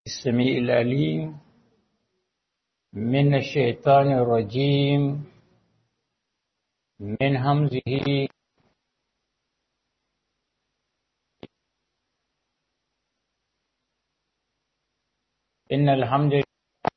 السميع العليم من الشيطان الرجيم من همزه إن الحمد لله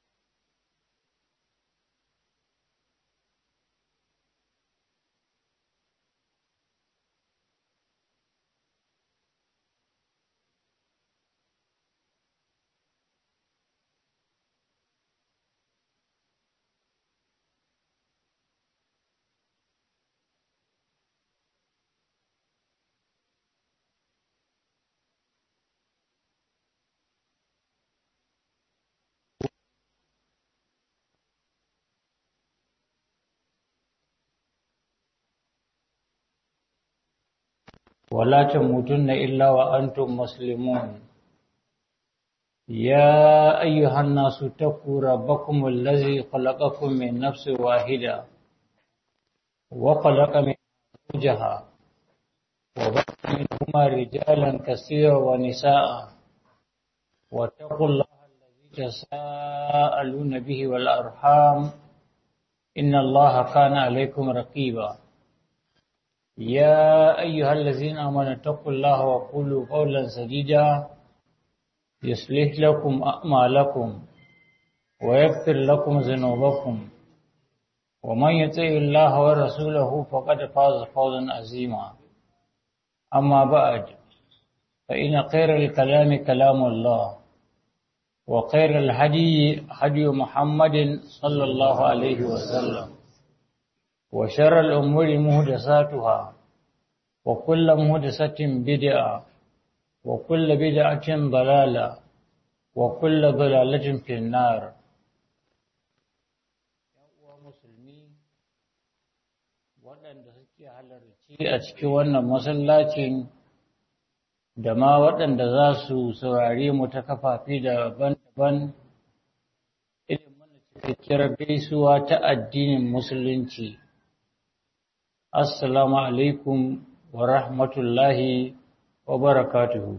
ولا تموتن إلا وأنتم مسلمون يا أيها الناس اتقوا ربكم الذي خلقكم من نفس واحدة وخلق من زوجها وبث منهما رجالا كثيرا ونساء واتقوا الله الذي تساءلون به والأرحام إن الله كان عليكم رقيبا يا أيها الذين آمنوا اتقوا الله وقولوا قولا سديدا يصلح لكم أعمالكم ويغفر لكم ذنوبكم ومن يطع الله ورسوله فقد فاز فوزا عظيما أما بعد فإن خير الكلام كلام الله وخير الهدي هدي محمد صلى الله عليه وسلم وشر الأمور محدثاتها وكل محدثة بدعة وكل بدعة ضلالة وكل ضلالة في النار. musulmi waɗanda suke halarci a cikin wannan masallacin da ma waɗanda za su saurare mu ta kafafi daban-daban irin mana cikakkiyar gaisuwa ta addinin musulunci. Assalamu alaikum wa rahmatullahi wa barakatuhu.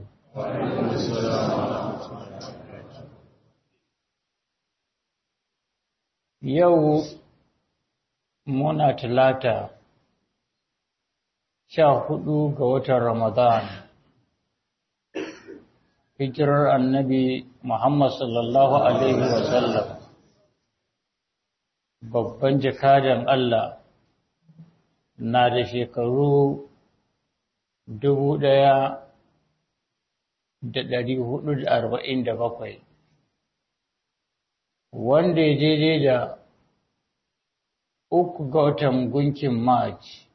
Yau muna Talata 14 ga watan Ramadan. Hijirar Annabi Muhammad sallallahu alaihi wa sallam, babban jakadan Allah, na da shekaru 1447, wanda ya daidai da 3 ga watan gunkin March,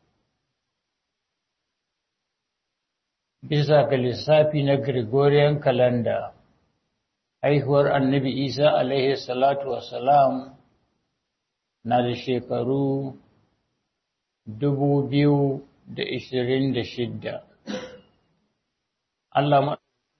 bisa ga lissafi na Gregorian calendar. Haihuwar Annabi Isa alaihi salatu wassalam na da shekaru 2026. Allah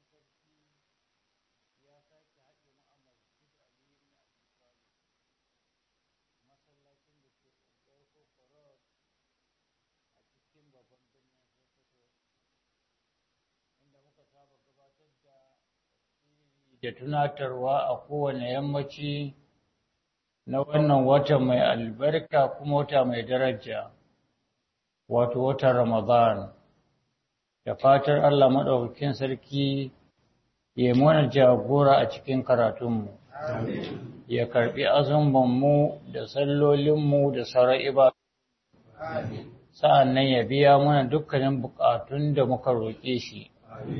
da tunatarwa a kowane yammaci na wannan wata mai albarka kuma wata mai daraja, wato watan Ramadan. Da fatar Allah maɗaukakin sarki ya mana jagora a cikin karatunmu, ya karɓi azumanmu da sallolinmu da sauran ibadu, sa'an nan ya biya mana dukkanin buƙatun da muka roƙe shi.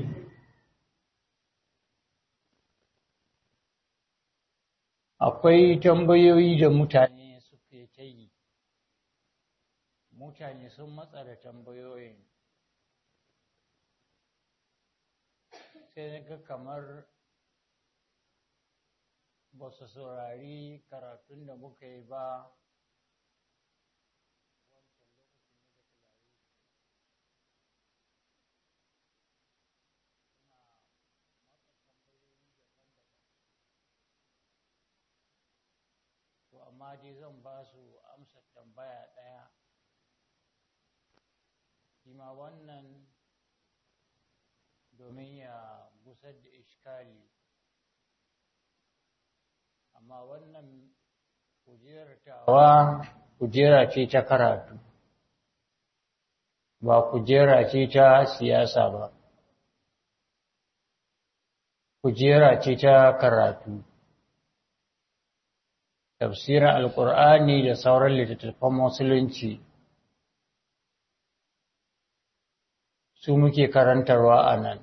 Akwai tambayoyi da mutane suke ta yi, mutane sun matsa da tambayoyin, sai na ga kamar ba su saurari karatun da muka yi ba. Amma dai zan ba su amsa tambaya ɗaya, shima wannan domin ya gusar da iskali. amma wannan kujeratawa kujera ce ta karatu ba kujera ce ta siyasa ba kujera ce ta karatu tafsirin alkur'ani da sauran littattafan musulunci su muke karantarwa a nan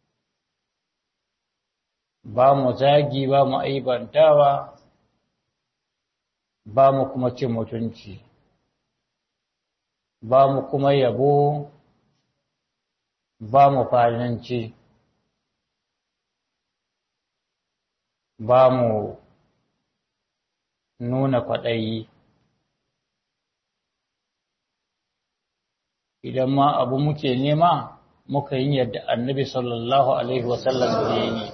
ba mu zagi ba mu aibantawa ba mu kuma cin mutunci ba mu kuma yabo ba mu fadanci ba mu nuna kwaɗayi idan ma abu muke nema muka yi yadda annabi sallallahu alaihi wasallam ke yi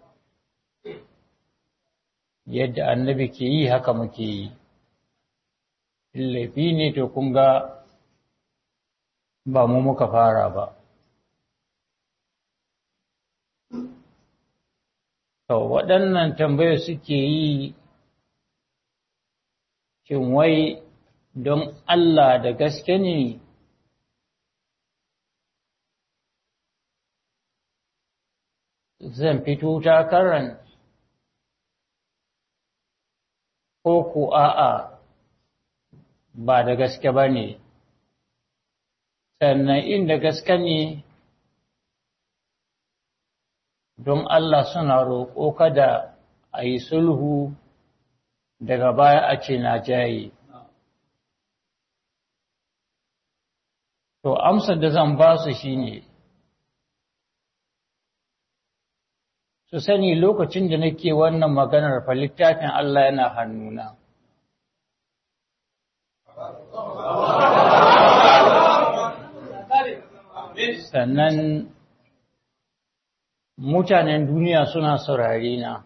yadda annabi ke yi haka muke yi laifi ne to kun ga ba mu muka fara ba to waɗannan tambayar suke yi shin wai don Allah da gaske ne zan fito takarar ko ku a'a ba da gaske ba ne sannan inda gaske ne don Allah suna roƙo kada a yi sulhu daga baya a ce na jaye to amsar da zan ba su shine su sani lokacin da nake wannan maganar fa littafin Allah yana hannuna sannan mutanen duniya suna saurare na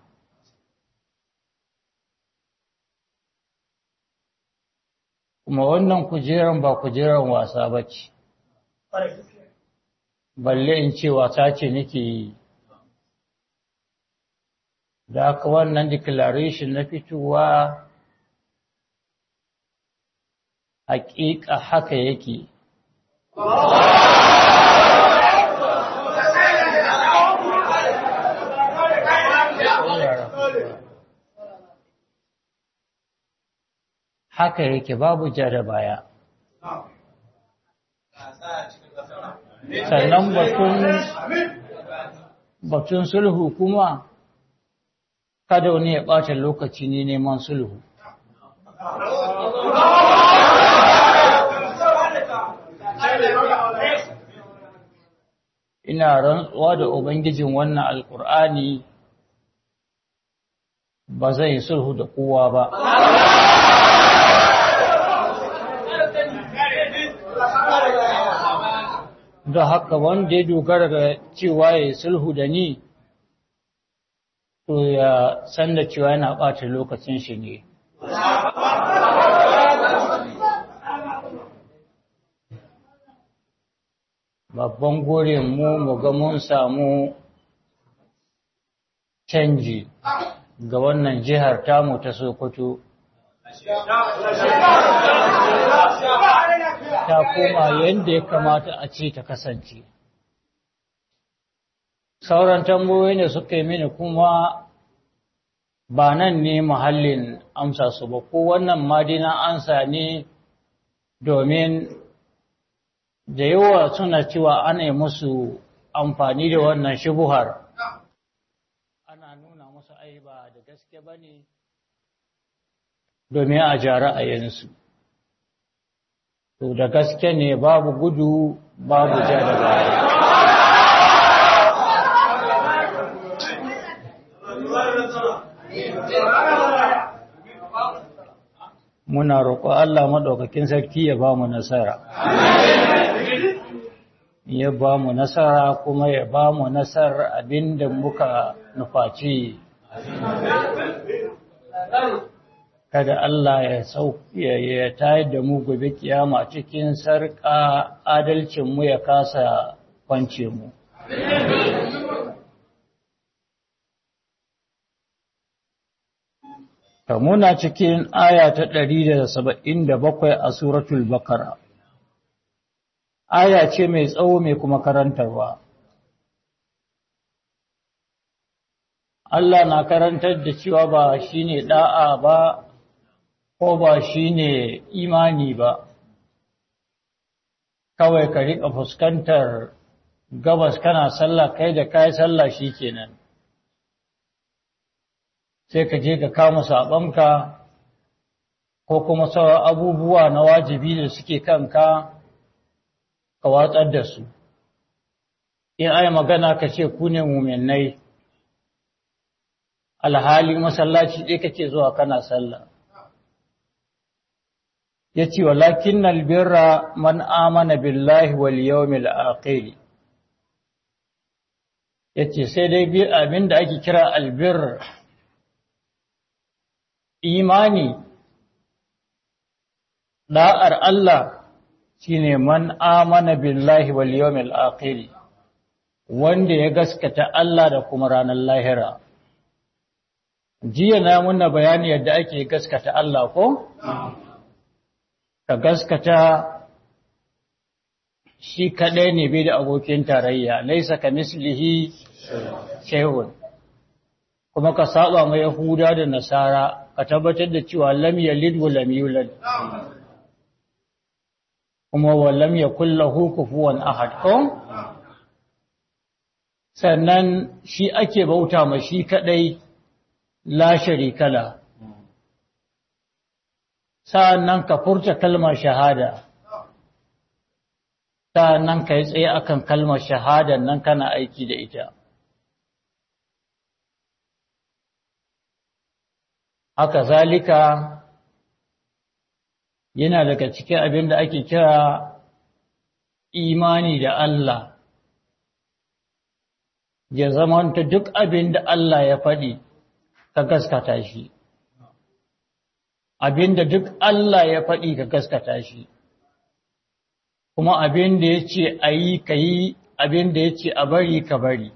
kuma wannan kujeran ba kujeran wasa ba ce balle in ce wasa ce nake yi da aka wannan declaration na fitowa haƙiƙa haka yake haka yake babu ja da baya sannan batun sulhu kuma kada wani ya ɓata lokaci ne neman sulhu ina rantsuwa da ubangijin wannan alkur'ani ba zai sulhu da kowa ba da haka wanda ya dogara ga cewa ya sulhu da ni to ya san da cewa yana ɓata lokacin shi ne babban gurin mu ga mun samu canji ga wannan jihar tamu ta Sokoto ta koma yadda ya kamata a ce ta kasance sauran tambayoyi ne suka yi mini kuma ba nan ne muhallin amsa su ba ko wannan madina ansa ne domin da yawa suna cewa ana musu amfani da wannan shubuhar ana nuna musu ai ba da gaske ba ne domin a ja ra'ayinsu to da gaske ne babu gudu babu ja da baya muna roƙo Allah maɗaukakin sarki ya ba mu nasara ya ba mu nasara kuma ya ba mu nasar abinda muka nufaci kada Allah ya tayar da mu gobe kiyama cikin sarƙa adalcin mu ya kasa kwance mu muna cikin aya ta 177 a suratul Baqara. Aya ce mai tsawo mai kuma karantarwa. Allah na karantar da cewa ba shine da'a ba ko ba shine imani ba. Kawai ka riƙa fuskantar gabas kana sallah kai da kai sallah shikenan. Sai ka je ka kama saɓonka ko kuma sauran abubuwa na wajibi da suke kanka ka watsar da su. In ai magana ka ce ku ne muminai, alhali masallaci ɗaya kake zuwa kana sallah. Ya ce, walakin albirra man amana billahi wal yawmil akhir. Ya ce, sai dai abin da ake kira albirra imani, da'ar Allah shine man amana billahi wal yawmil akhir, wanda ya gaskata Allah da kuma ranar lahira. Jiya na muna bayani yadda ake gaskata Allah ko? Ka gaskata shi kaɗai ne bai da abokin tarayya, laisa ka mislihi shay'un. Kuma ka saba ma Yahuda da Nasara, ka tabbatar da cewa lam yalid wa lam yulad. Kuma wa lam yakul lahu kufuwan ahad ko? Sannan shi ake bauta ma shi kadai la sharika la. Sa'annan ka furta kalmar shahada. Sa'annan ka yi tsaye akan kalmar shahada nan kana aiki da ita. Haka zalika yana daga cikin abin da ake kira imani da Allah, ya zamanta duk abin da Allah ya faɗi ka gaskata shi, abin da duk Allah ya faɗi ka gaskata shi, kuma abin da ya ce a yi ka yi, abin da ya ce a bari ka bari.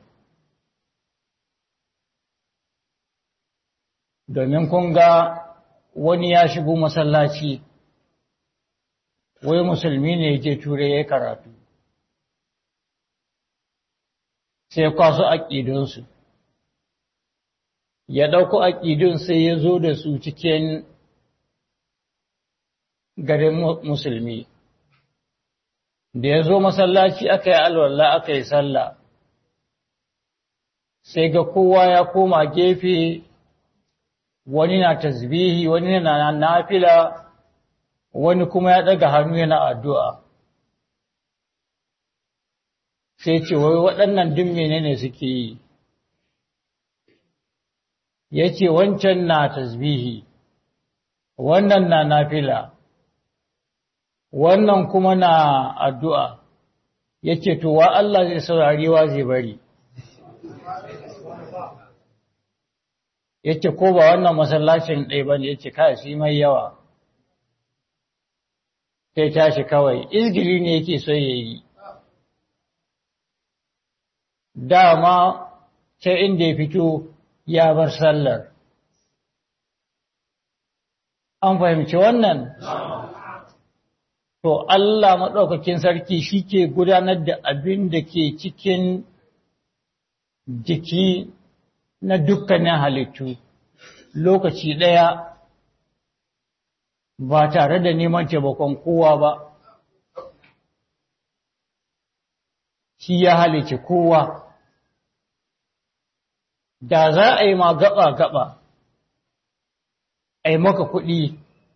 Domin kun ga wani ya shigo masallaci, wai musulmi ne je Turai ya karatu, sai kwaso aƙidunsu, ya ɗauko aƙidun sai ya zo da su cikin garin musulmi. Da ya zo masallaci aka yi alwala aka yi sallah, sai ga kowa ya koma gefe, wani na tasbihi, wani na nafila, wani kuma ya ɗaga hannu yana addu'a. Sai ce, wai waɗannan duk menene suke yi? Ya ce, wancan na tasbihi, wannan na nafila, wannan kuma na addu'a. Ya ce, to, wa Allah zai saurari wa zai bari. Ya ce, ko ba wannan masallacin ɗaya ba ne, ya ce, kai shi mai yawa. Sai tashi kawai, izgili ne yake so ya yi. Dama, ta inda ya fito ya bar sallar. An fahimci wannan? To, Allah maɗaukakin sarki shi ke gudanar da abin da ke cikin jiki na dukkanin halittu lokaci ɗaya ba tare da neman taimakon kowa ba. Shi ya halice kowa. Da za a yi ma gaba-gaba, a yi maka kuɗi,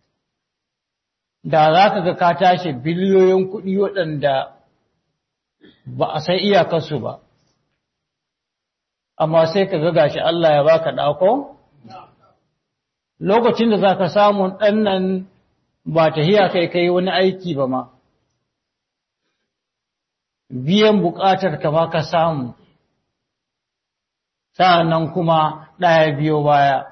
da za ka ga ka tashi biliyoyin kuɗi waɗanda ba a san iyakarsu ba. Amma sai ka ga gashi Allah ya baka ɗako? Lokacin da za ka samu ɗannan ba tahiya kai wani aiki ba ma, biyan buƙatar ka ba ka samu, sa'annan kuma ɗaya biyo baya.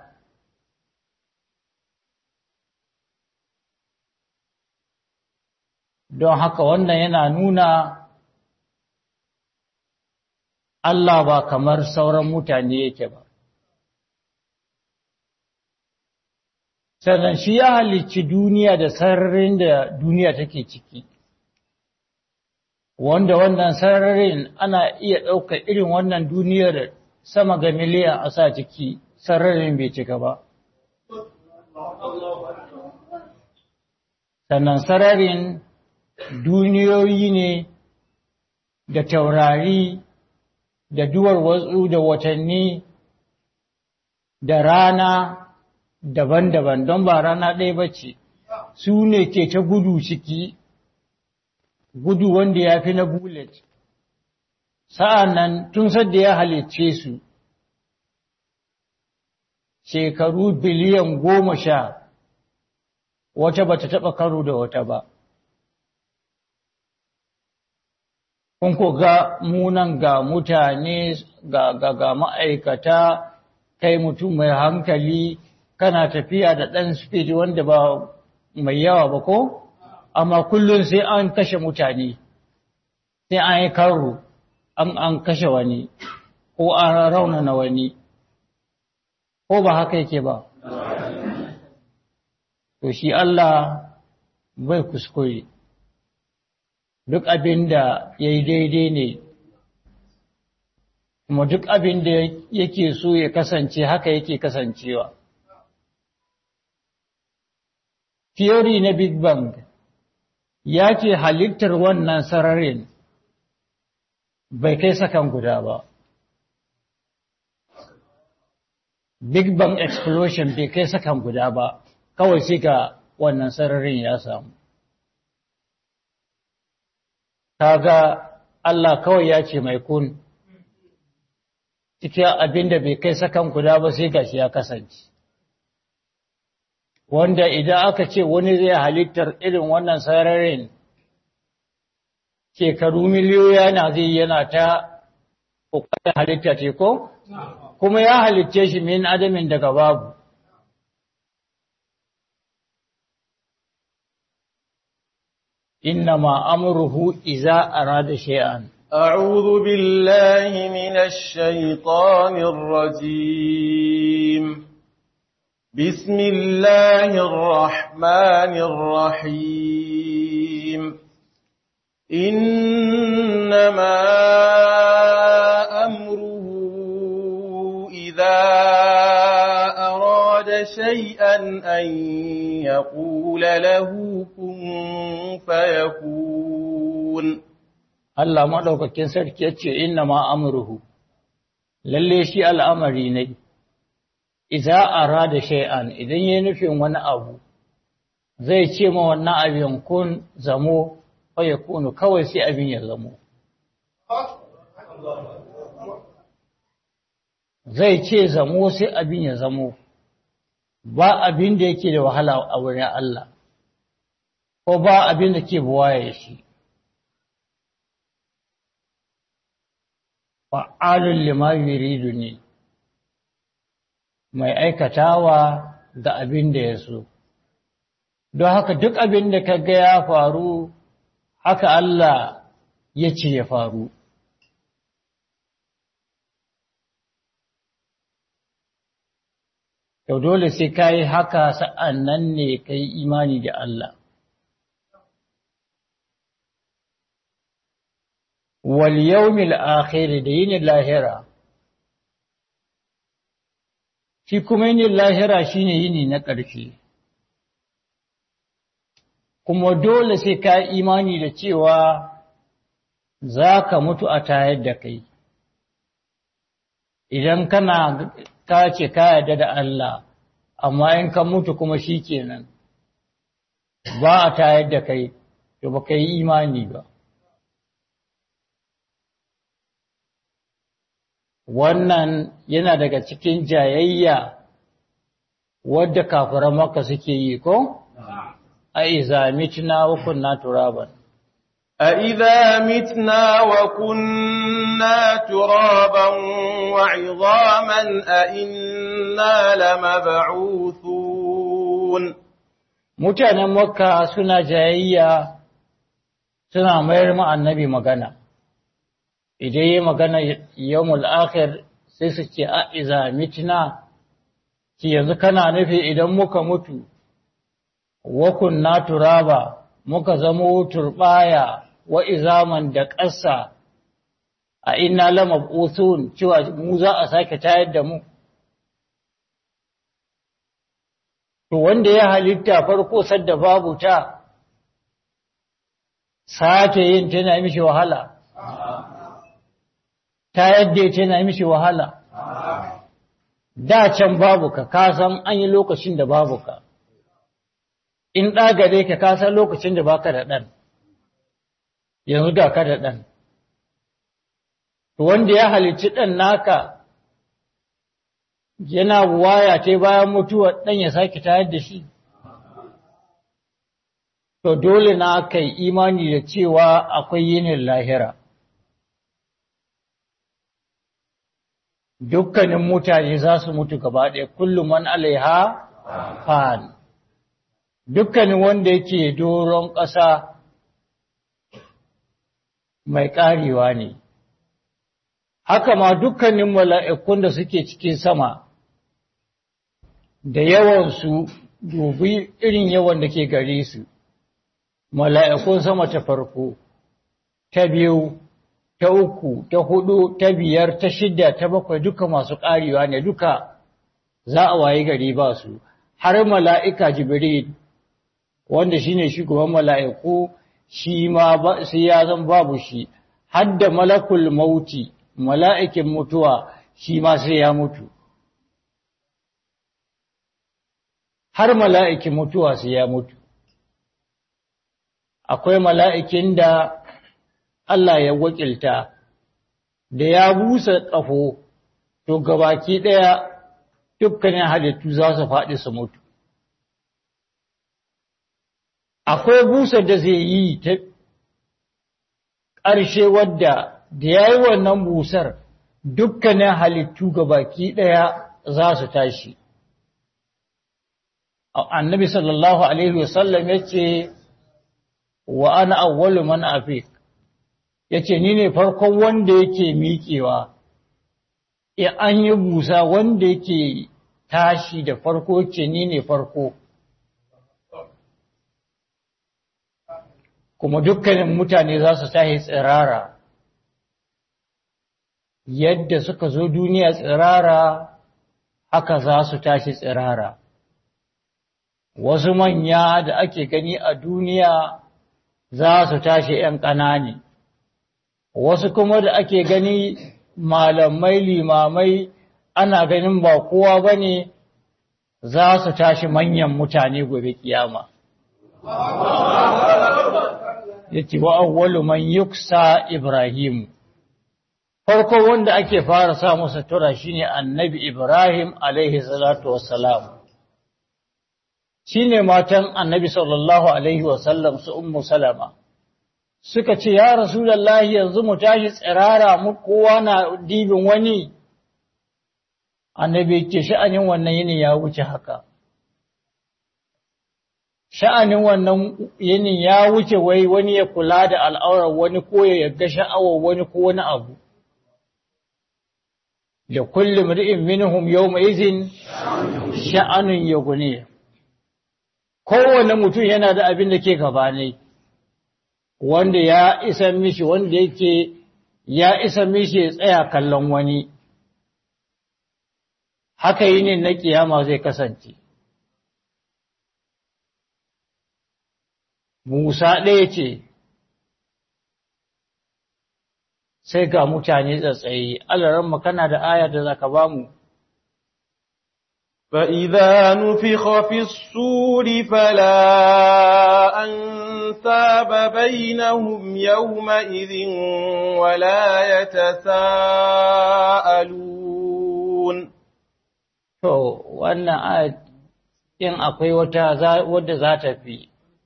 Don haka wannan yana nuna Allah ba kamar sauran mutane yake ba. sannan shi ya halicci duniya da sararin da duniya take ciki, wanda wannan sararin ana iya ɗaukar irin wannan duniyar sama ga miliyan a sa ciki, sararin bai cika ba. Sannan sararin duniyoyi ne da taurari da duwar watsu da watanni da rana daban-daban, don ba rana ɗaya ba ce, su ne ke ta gudu ciki, gudu wanda ya fi na bullet. Sa'an nan tun sadda ya halicce su, shekaru biliyan 10 wata ba ta taɓa karo da wata ba. Kun ko ga munan ga mutane ga ma'aikata, kai mutum mai hankali kana tafiya da ɗan speed wanda ba mai yawa ba ko? Amma kullum sai an kashe mutane, sai an yi karo, an kashe wani, ko an raunana wani, ko ba haka yake ba? To shi Allah bai kuskure, duk abin da ya yi daidai ne, kuma duk abin da yake so ya kasance haka yake kasancewa. Theory na Big Bang ya ce halittar wannan sararin bai kai sakan guda ba. Big Bang explosion bai kai sakan guda ba, kawai sai ga wannan sararin ya samu. Kaga Allah kawai ya ce mai kun, cikin abin da bai kai sakan guda ba sai gashi ya kasance. Wanda idan aka ce wani zai halittar irin wannan sararin, shekaru miliyoyi yana ta ƙoƙarin halitta ce ko? Kuma ya halitce shi min adamin daga babu. إنما أمره إذا أراد شيئا. أعوذ بالله من الشيطان الرجيم. بسم الله الرحمن الرحيم. إنما أمره إذا أراد شيئا أن يقول له كن فيكون. Allah maɗaukakin sarki ya ce, Inna ma amurhu, lalle shi al'amari ne, iza a da shay'an idan ya nufin wani abu, zai ce ma wannan abin kun zamo, fa ya kunu kawai sai abin ya zamo. Zai ce zamo sai abin ya zamo, ba abin da yake da wahala a wurin Allah, ko ba abin da ke buwaye shi. Fa'alun lima yuridu ne, mai aikatawa ga abin da ya so. Don haka duk abin da ka ga ya faru, haka Allah ya ce ya faru. Yau dole sai ka yi haka sa'an nan ne ka yi imani da Allah. Wal yawmil akhir da yinin lahira, shi kuma yinin lahira shine yini na ƙarshe, kuma dole sai ka yi imani da cewa za ka mutu a tayar da kai. Idan ka ce ka yarda da Allah, amma in ka mutu kuma shi kenan, ba a tayar da kai, to ba ka yi imani ba. Wannan yana daga cikin jayayya wadda kafiran Makka suke yi ko? A iza mitna wa kunna turaban. A iza mitna wa kunna turaban wa izaman a inna lamab'uthun. Mutanen Makka suna jayayya, suna mayar ma annabi magana. Idan yi magana yawmul akhir sai su ce a iza mitna, ki yanzu kana nufi idan muka mutu wa kunna turaba muka zamo turbaya wa izaman da ƙasa a inna lamab'uthun cewa mu za a sake tayar da mu to wanda ya halitta farko sadda babu ta sake yin tana mishi wahala ta yadda tana mishi wahala da can babu ka san an yi lokacin da babu ka in ɗagare ka san lokacin da baka da ɗan yanzu ga ka da ɗan wanda ya halicci ɗan naka yana waya ta bayan mutuwar ɗan ya sake tayar da shi to dole na kai imani da cewa akwai yinin lahira dukkanin mutane za su mutu gaba ɗaya kullum man alaiha fan dukkanin wanda yake doron ƙasa mai ƙarewa ne haka ma dukkanin mala'ikun da suke cikin sama da yawansu dubi irin yawan da ke gare su mala'ikun sama ta farko ta biyu ta uku ta hudu ta biyar ta shida ta bakwai duka masu ƙarewa ne duka za a waye gari ba su har mala'ika jibril wanda shine shugaban mala'iku shi ma sai ya zan babu shi har da malakul mauti mala'ikin mutuwa shi ma sai ya mutu har mala'ikin mutuwa sai ya mutu akwai mala'ikin da Allah ya wakilta da ya busa ƙafo to gabaki ɗaya dukkanin halittu za su faɗi su mutu akwai busar da zai yi ta ƙarshe wadda da ya yi wannan busar dukkanin halittu gabaki ɗaya za su tashi annabi sallallahu alaihi wasallam ya ce wa ana awwalu man afiq yace ni ne farkon wanda yake miƙewa an yi busa wanda yake tashi da farko ce ni ne farko kuma dukkanin mutane za su tashi tsirara yadda suka zo duniya tsirara haka za su tashi tsirara wasu manya da ake gani a duniya za su tashi ‘yan ƙanani, wasu kuma da ake gani malamai limamai ana ganin ba kowa ba ne za su tashi manyan mutane gobe kiyama. Yace wa awwalu man yuksa Ibrahim. Farko wanda ake fara sa masa tura shine Annabi Ibrahim alaihi salatu wassalam. Shine matan Annabi sallallahu alaihi wasallam su Ummu Salama. Suka ce ya Rasulullahi yanzu mu tashi tsirara mu kowa na dibin wani. Annabi ce sha'anin wannan yini ya wuce haka. Sha'anin wannan yini ya wuce wai wani ya kula da al'aurar wani ko ya ga sha'awar wani ko wani abu. Da kullum ri'in minhum yawma izin sha'anun yughni. Kowane mutum yana da abin da ke gabanai wanda ya isa mishi wanda yake ya isa mishi ya tsaya kallon wani. Haka yinin na kiyama zai kasance. Musa ɗaya ce, sai ga mutane tsatsaye, alaran kana da aya da za ka ba mu. فإذا نفخ في الصور فلا أنساب بينهم يومئذ ولا يتساءلون. To, wannan aya in akwai wata wadda za ta fi.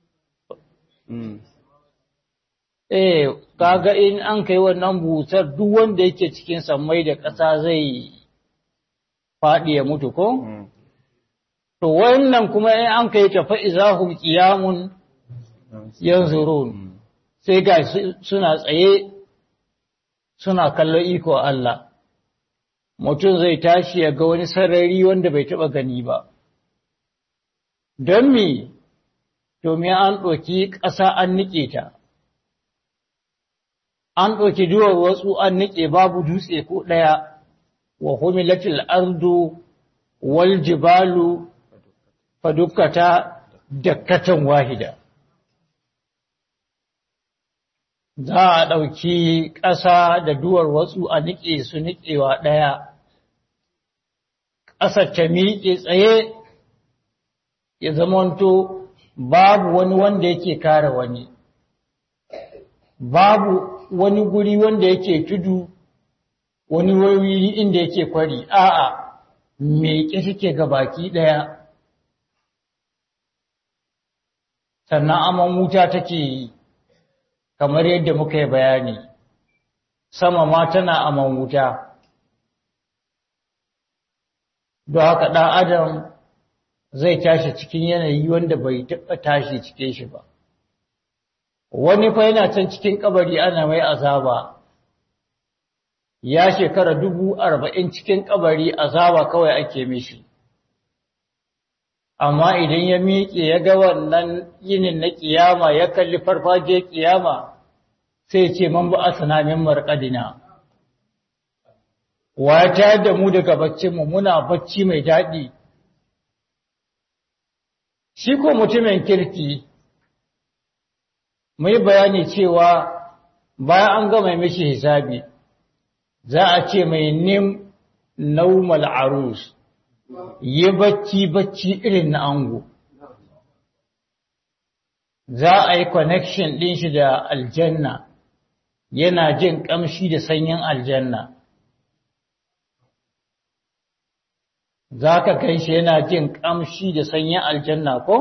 Kaga in an kai wannan busar duk wanda yake cikin sammai da ƙasa zai faɗi ya mutu ko? To wannan kuma in an kai ta fa'izahum qiyamun yanzurun sai ga suna tsaye suna kallon iko Allah. mutum zai tashi ya ga wani sarari wanda bai taɓa gani ba. Don me, domin an ɗauki ƙasa an niƙe ta, an ɗauki duwar wasu an niƙe babu dutse ko ɗaya, wa humilatil ardu wal jibalu fadukkata dakkatan wahida. Za a ɗauki ƙasa da duwar wasu a niƙe su niƙewa ɗaya, ƙasar ta miƙe tsaye ya zamanto babu wani wanda yake kare wani, babu wani guri wanda yake tudu, wani wuri inda yake kwari, a'a, miƙe suke ga baki ɗaya. Sannan aman wuta take yi, kamar yadda muka yi bayani, sama ma tana aman wuta. Don haka ɗan Adam zai tashi cikin yanayi wanda bai taɓa tashi cikin shi ba. Wani fa yana can cikin kabari ana mai azaba, ya shekara 40,000 cikin kabari azaba kawai ake mishi. Amma idan ya miƙe ya ga wannan yinin na ƙiyama ya kalli farfajiyar ƙiyama sai ce man ba asana min marqadina. Wa ya tayar da mu daga baccinmu muna bacci mai daɗi. Shi ko mutumin kirki mai bayani cewa bayan an gama mishi hisabi za a ce mai nim naumal arus, yi bacci irin na ango. Za a yi connection ɗin shi da aljanna, yana jin ƙamshi da sanyin aljanna. Za ka kai shi yana jin ƙamshi da sanyin aljanna ko?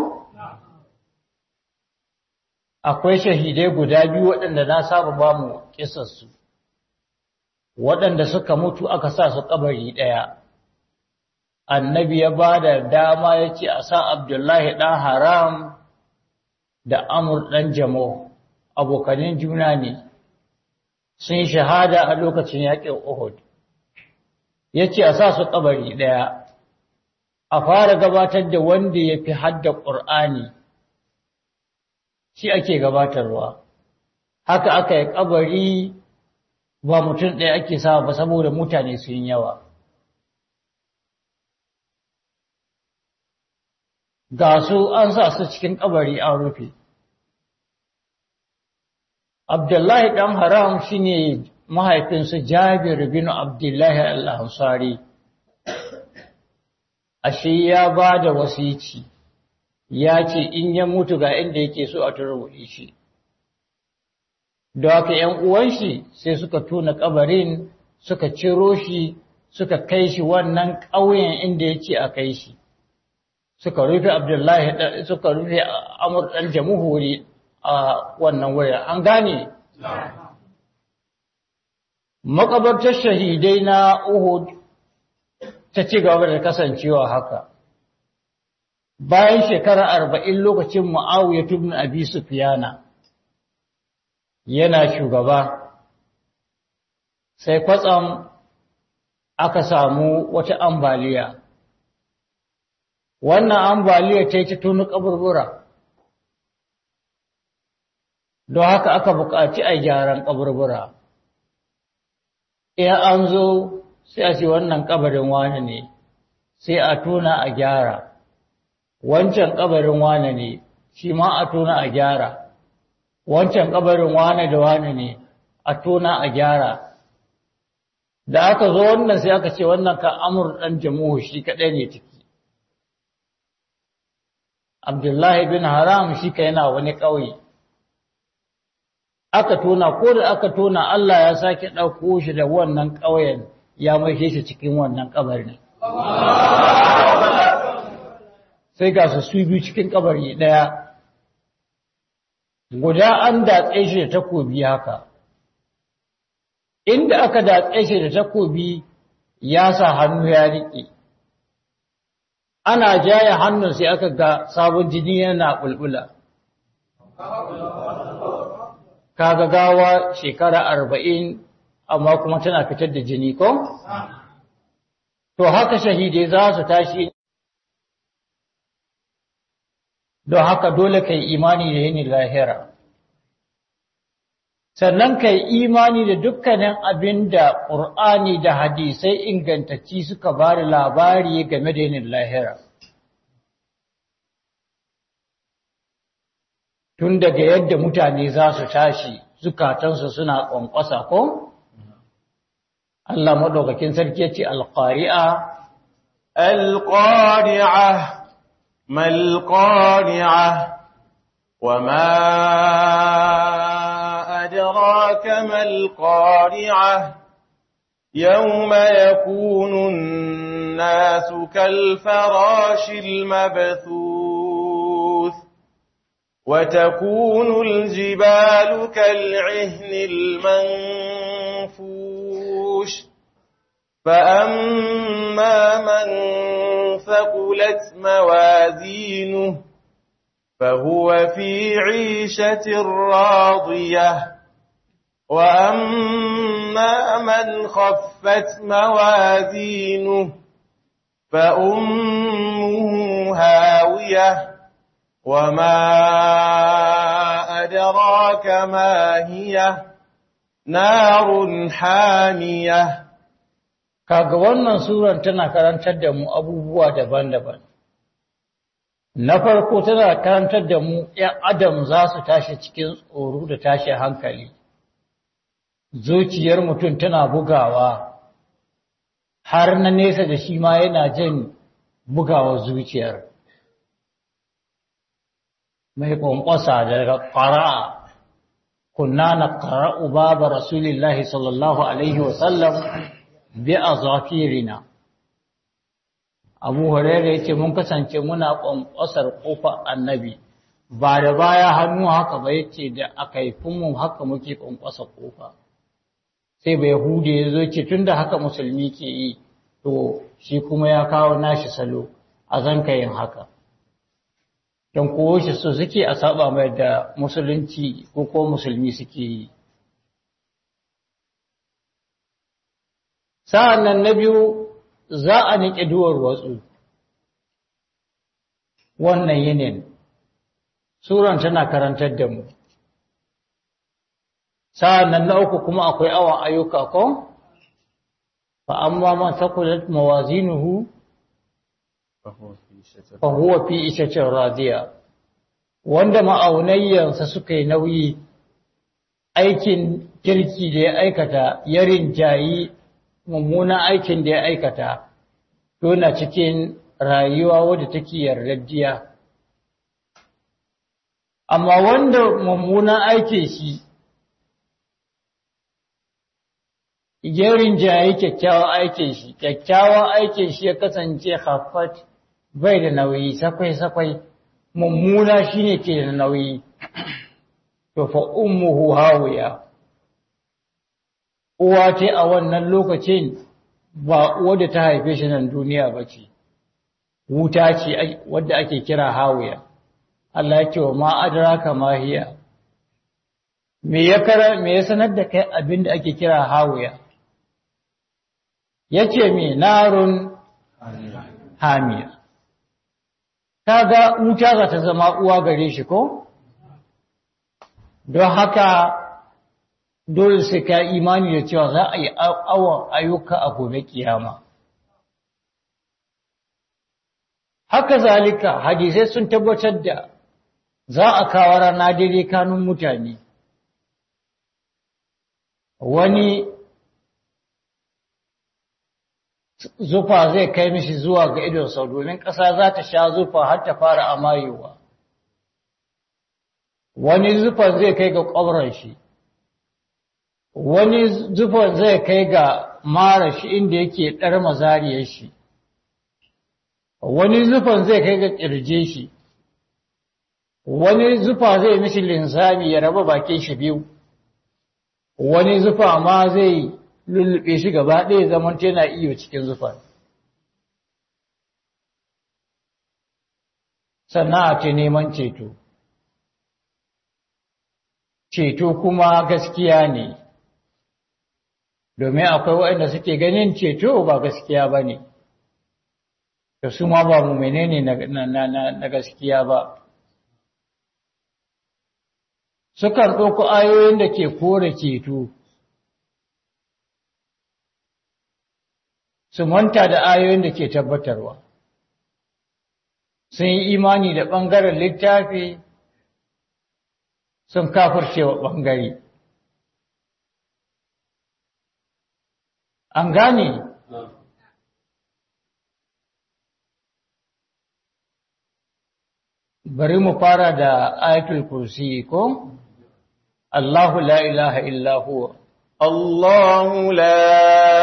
Akwai shahidai guda biyu waɗanda na saba ba mu ƙisarsu, waɗanda suka mutu aka sa su ƙabari ɗaya. Annabi ya ba da dama ya ce a sa Abdullahi ɗan Haram da Amur ɗan Jamo, abokanin juna ne, sun shahada a lokacin yaƙin Uhud. Ya ce a sa su ƙabari ɗaya, a fara gabatar da wanda ya fi hadda ƙur'ani, shi ake gabatarwa. Haka aka yi ƙabari ba mutum ɗaya ake sa ba saboda mutane sun yawa. Ga su an sa su cikin ƙabari an rufe. Abdullahi ɗan Haram shi ne mahaifinsu Jabir bin Abdullahi al-Ansari. Ashe ya ba da wasici, ya ce in ya mutu ga inda yake so a turbuɗe shi. Da haka ‘yan uwan shi sai suka tona ƙabarin, suka ciro shi, suka kai shi wannan ƙauyen inda yake a kai shi. Suka rufe Abdullahi, suka rufe Amur ɗan Jamuhuri a wannan wurin. An gane? Makabartar shahidai na Uhud ta ci gaba da kasancewa haka. Bayan shekara 40 lokacin Mu'awiya ibn Abi Sufyana yana shugaba, sai kwatsam aka samu wata ambaliya. Wannan ambaliya ta yi ta tonu kaburbura, don haka aka buƙaci a gyaran kaburbura. In an zo sai a ce wannan kabarin wane ne, sai a tona a gyara. Wancan kabarin wane ne, shi ma a tona a gyara. Wancan kabarin wane da wane ne, a tona a gyara. Da aka zo wannan sai aka ce wannan ka Amur ɗan Jamuhu shi kaɗai ne ciki. Abdullahi bin Haram shi ka yana wani ƙauye. Aka tona, ko da aka tona Allah ya sake ɗauko shi da wannan ƙauyen ya maishe shi cikin wannan kabarin. Sai ga su biyu cikin kabari ɗaya, guda an datse shi da takobi haka, inda aka datse shi da takobi ya sa hannu ya riƙe, ana jaya hannun sai aka ga sabon jini yana bulbula. Kaga gawa shekara 40 amma kuma tana fitar da jini ko? to haka shahidai za su tashi. Don haka dole kai imani da yinin lahira. Sannan kai imani da dukkanin abin da ƙur'ani da hadisai ingantacci suka ba da labari game da yinin lahira. Tun daga yadda mutane za su tashi zukatansu suna ƙwanƙwasa ko? Allah maɗaukakin sarki ya ce alƙari'a. القارعة ما القارعة وما أدراك ما القارعة يوم يكون الناس كالفراش المبثوث وتكون الجبال كالعهن المنفوش فأما من ثقلت موازينه فهو في عيشة راضية وأما من خفت موازينه فأمه هاوية وما أدراك ما هي نار حامية. Kaga wannan suran tana karantar da mu abubuwa daban-daban. Na farko tana karantar da mu ‘yan Adam za su tashi cikin tsoro da tashi hankali. Zuciyar mutum tana bugawa, har na nesa da shi ma yana jin bugawa zuciyar. Mai ƙwanƙwasa daga ƙara'a, kunna na ƙara'u baba Rasulillahi sallallahu Alaihi wasallam bi a zafirina. Abu Hurairah yace mun kasance muna ƙwanƙwasar ƙofar annabi, ba da baya hannu haka ba yace da akaifinmu haka muke ƙwanƙwasar ƙofa. Sai bai Yahude ya zo ce tunda haka musulmi ke yi, to shi kuma ya kawo nashi salo a zanka yin haka. Don kowo shi so suke a saba mai da musulunci ko musulmi suke yi. Sa'an nan na biyu za a niƙe duwar watsu. Wannan yinin, Suran tana karantar da mu. Sa'an nan na uku kuma akwai awon ayyuka ko? Fa amma man sakulat mawazinuhu fa huwa fi ishatin radiya. Wanda ma'aunayyansa suka yi nauyi, aikin kirki da ya aikata ya rinjayi mummunan aikin da ya aikata, yana cikin rayuwa wadda take yardajjiya. Amma wanda mummunan aikin shi ya rinjayi kyakkyawan aikin shi ya kasance hafat bai da nauyi, sakwai-sakwai, mummuna shi ne ke da nauyi, to fa ummuhu hawiya. Uwa ce a wannan lokacin ba wadda ta haife shi nan duniya ba ce, wuta ce wadda ake kira hawiya. Allah ya ce wa ma'adaraka mahiya, me ya sanar da kai abin da ake kira hawiya? Ya ce me narun hamiya. Kaga wuta za ta zama uwa gare shi ko? Don haka dole sai ka imani da cewa za a yi awon ayyuka a gobe kiyama. Haka zalika hadisai sun tabbatar da za a kawo rana daidai kanun mutane. Wani zufa zai kai mishi zuwa ga idonsa domin ƙasa za ta sha zufa har ta fara amayewa. Wani zufan zai kai ga ƙwabran shi. Wani zufan zai kai ga mara shi inda yake ɗar mazariyar shi. Wani zufan zai kai ga ƙirje shi. Wani zufa zai mishi linzami ya raba bakin shi biyu. Wani zufa ma zai lullube shi gaba ɗaya zaman tana iyo cikin zufan. Sannan a ce neman ceto. Ceto kuma gaskiya ne. Domin akwai waɗanda suke ganin ceto ba gaskiya ba ne, to su ma ba mu'mine ne na gaskiya ba. Sukan ɗauko ayoyin da ke kore ceto, su manta da ayoyin da ke tabbatarwa. Sun yi imani da ɓangaren littafi, sun kafircewa ɓangare. An gane? Bari mu fara da ayatul kursi ko? Allahu la ilaha illa huwa. الله لا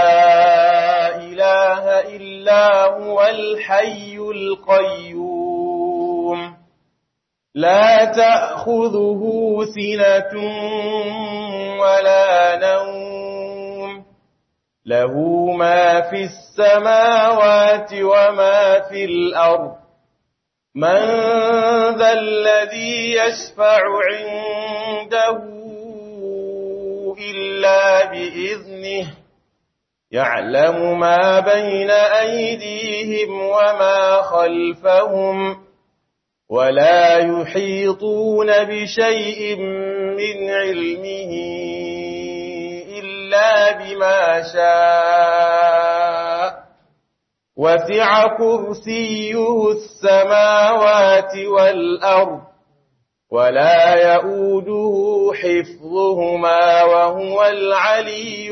إله إلا هو الحي القيوم لا تأخذه سنة ولا نوم له ما في السماوات وما في الأرض من ذا الذي يشفع عنده إلا بإذنه يعلم ما بين أيديهم وما خلفهم ولا يحيطون بشيء من علمه إلا بما شاء وسع كرسيه السماوات والأرض ولا يؤوده حفظهما وهو العلي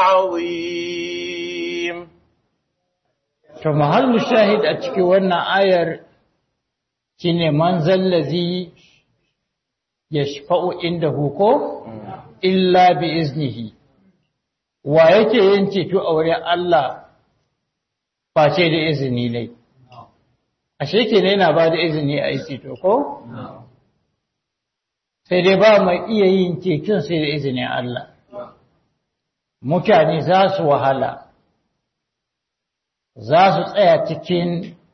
العظيم. To mahallu shahid a cikin wannan ayar shine man zallazi yashfa'u indahu ko illa bi iznihi. Wa yake yin ceto a wurin Allah face da izini ne. Ashe kenan yana ba da izini a yi ceto ko? Sai dai ba mai iya yin ceton sai da izinin Allah. Mutane za su wahala, za su tsaya cikin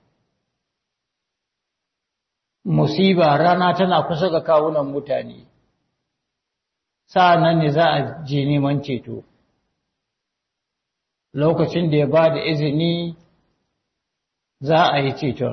musiba, rana tana kusa ga kawunan mutane, sa'an ne za a je neman ceto. Lokacin da ya ba da izini za a yi ceton.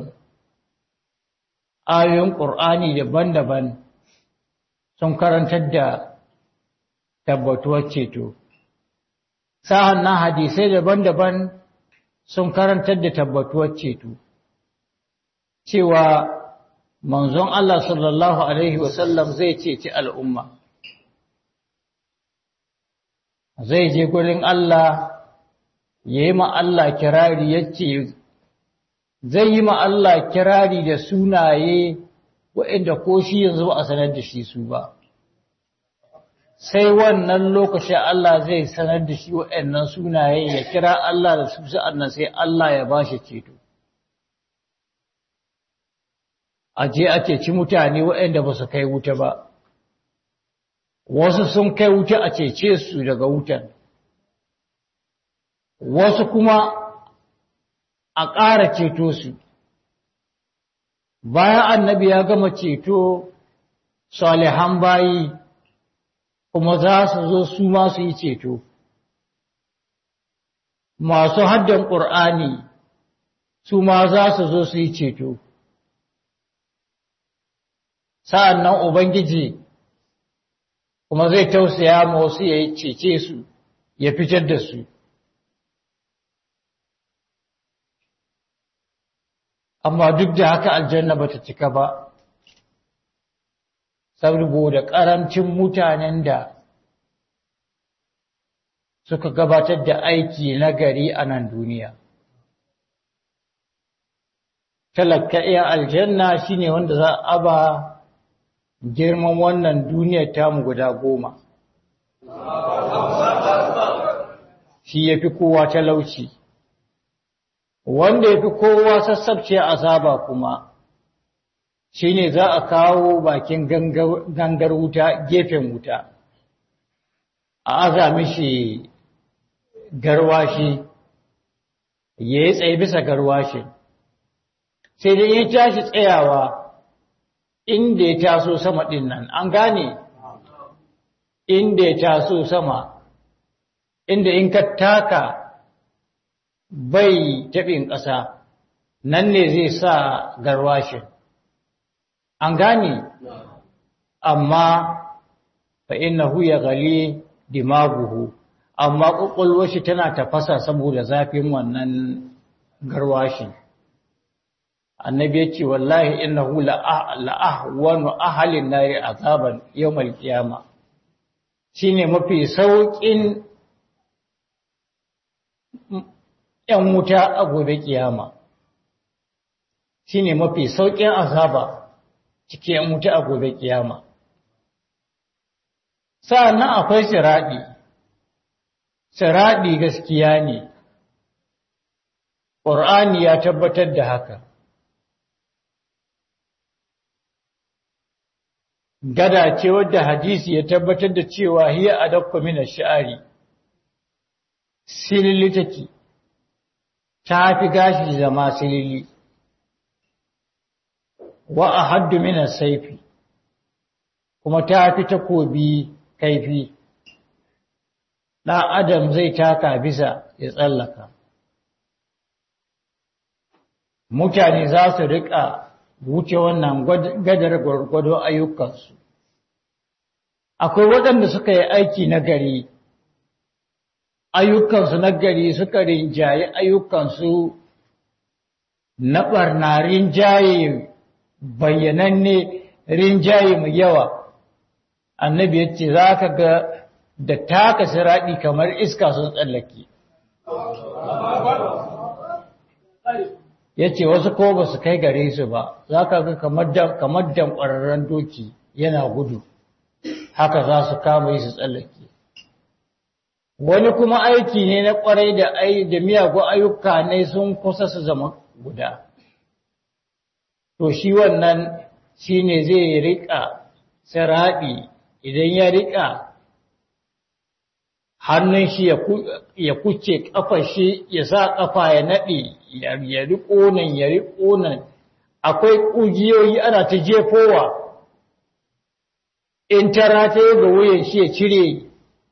Ayoyin ƙur'ani daban-daban sun karantar da tabbatuwar ceto. Sa'an nan hadisai daban-daban sun karantar da tabbatuwar ceto. Cewa manzon Allah sallallahu Alaihi wasallam zai ceci al'umma. Zai je gurin Allah, ya yi ma Allah kirari, yace zai yi ma Allah kirari da sunaye waɗanda ko shi yanzu ba a sanar da shi su ba. Sai wannan lokacin Allah zai sanar da shi waɗannan sunaye ya kira Allah da su sa'annan sai Allah ya ba shi ceto. A je a ceci mutane waɗanda ba su kai wuta ba. Wasu sun kai wuta a cece su daga wutan. Wasu kuma a ƙara ceto su. Bayan annabi ya gama ceto salihan bayi kuma za su zo su ma su yi ceto. Masu haddan ƙur'ani su ma za su zo su yi ceto. Sa'an nan Ubangiji kuma zai tausaya ma wasu ya yi cece su, ya fitar da su. Amma duk da haka aljanna ba ta cika ba, saboda ƙarancin mutanen da suka gabatar da aiki na gari a nan duniya. Talaka iya aljanna shine wanda za a ba girman wannan duniyar tamu guda 10. Shi ya fi kowa talauci. Wanda ya fi kowa sassabce azaba kuma shi ne za a kawo bakin gangar wuta, gefen wuta, a aza mishi garwashi, ya yi tsaye bisa garwashin. Sai dai ya tashi tsayawa inda ya taso sama ɗin nan, an gane inda ya taso sama, inda in ka taka bai taɓin ƙasa, nan ne zai sa garwashin an gane amma fa innahu yaghli dimaguhu amma kokolwar shi tana tafasa saboda zafin wannan garwashi annabi yace wallahi innahu la'ahwanu ahlin nari azaban yawmal qiyama shine mafi saukin yan wuta a gobe kiyama shine mafi saukin azaba cikin yan wuta a gobe kiyama sa'annan akwai siradi gaskiya ne Qur'ani ya tabbatar da haka gada ce wadda hadisi ya tabbatar da cewa hiya adakku min ash-sha'ri silili take ta fi gashi zama silili wa ahaddu min as-sayfi kuma ta fi takobi kaifi ɗan adam zai taka bisa ya tsallaka mutane za su riƙa wuce wannan gadar gwargwado ayyukansu akwai waɗanda suka yi aiki na gari ayyukansu na gari suka rinjaye ayyukansu na ɓarna rinjaye bayyananne rinjaye mai yawa annabi ya ce za ka ga da taka siraɗi kamar iska sun tsallake ya ce wasu ko ba su kai gare su ba za ka ga kamar damƙwararren doki yana gudu haka za su kama yi su tsallake wani kuma aiki ne na ƙwarai da miyagun ayyuka ne sun kusa su zama guda to shi wannan shi ne zai riƙa siraɗi idan ya riƙa hannun shi ya kuce ƙafa shi ya sa ƙafa ya naɗe ya riƙo nan ya riƙo nan akwai ƙugiyoyi ana ta jefowa in ta rataye ga wuyan shi ya cire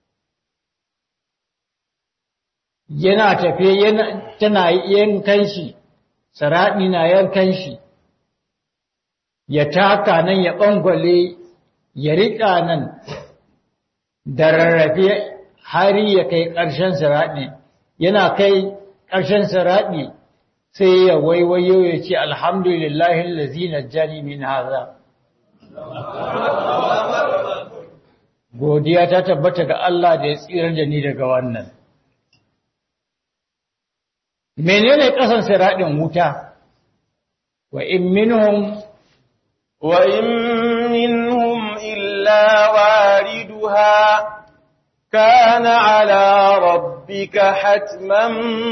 yana tafe tana yankan shi saraɗi na yankan shi ya taka nan ya ɓangwale ya riƙa nan da rarrafe har ya kai ƙarshen siraɗi yana kai ƙarshen siraɗi sai ya waiwayo ya ce alhamdulillahi allazi najjani min hadha godiya ta tabbata ga Allah da ya tsirar da ni daga wannan menene ƙasan siraɗin wuta wa in minhum illa wariduha كان على ربك حتما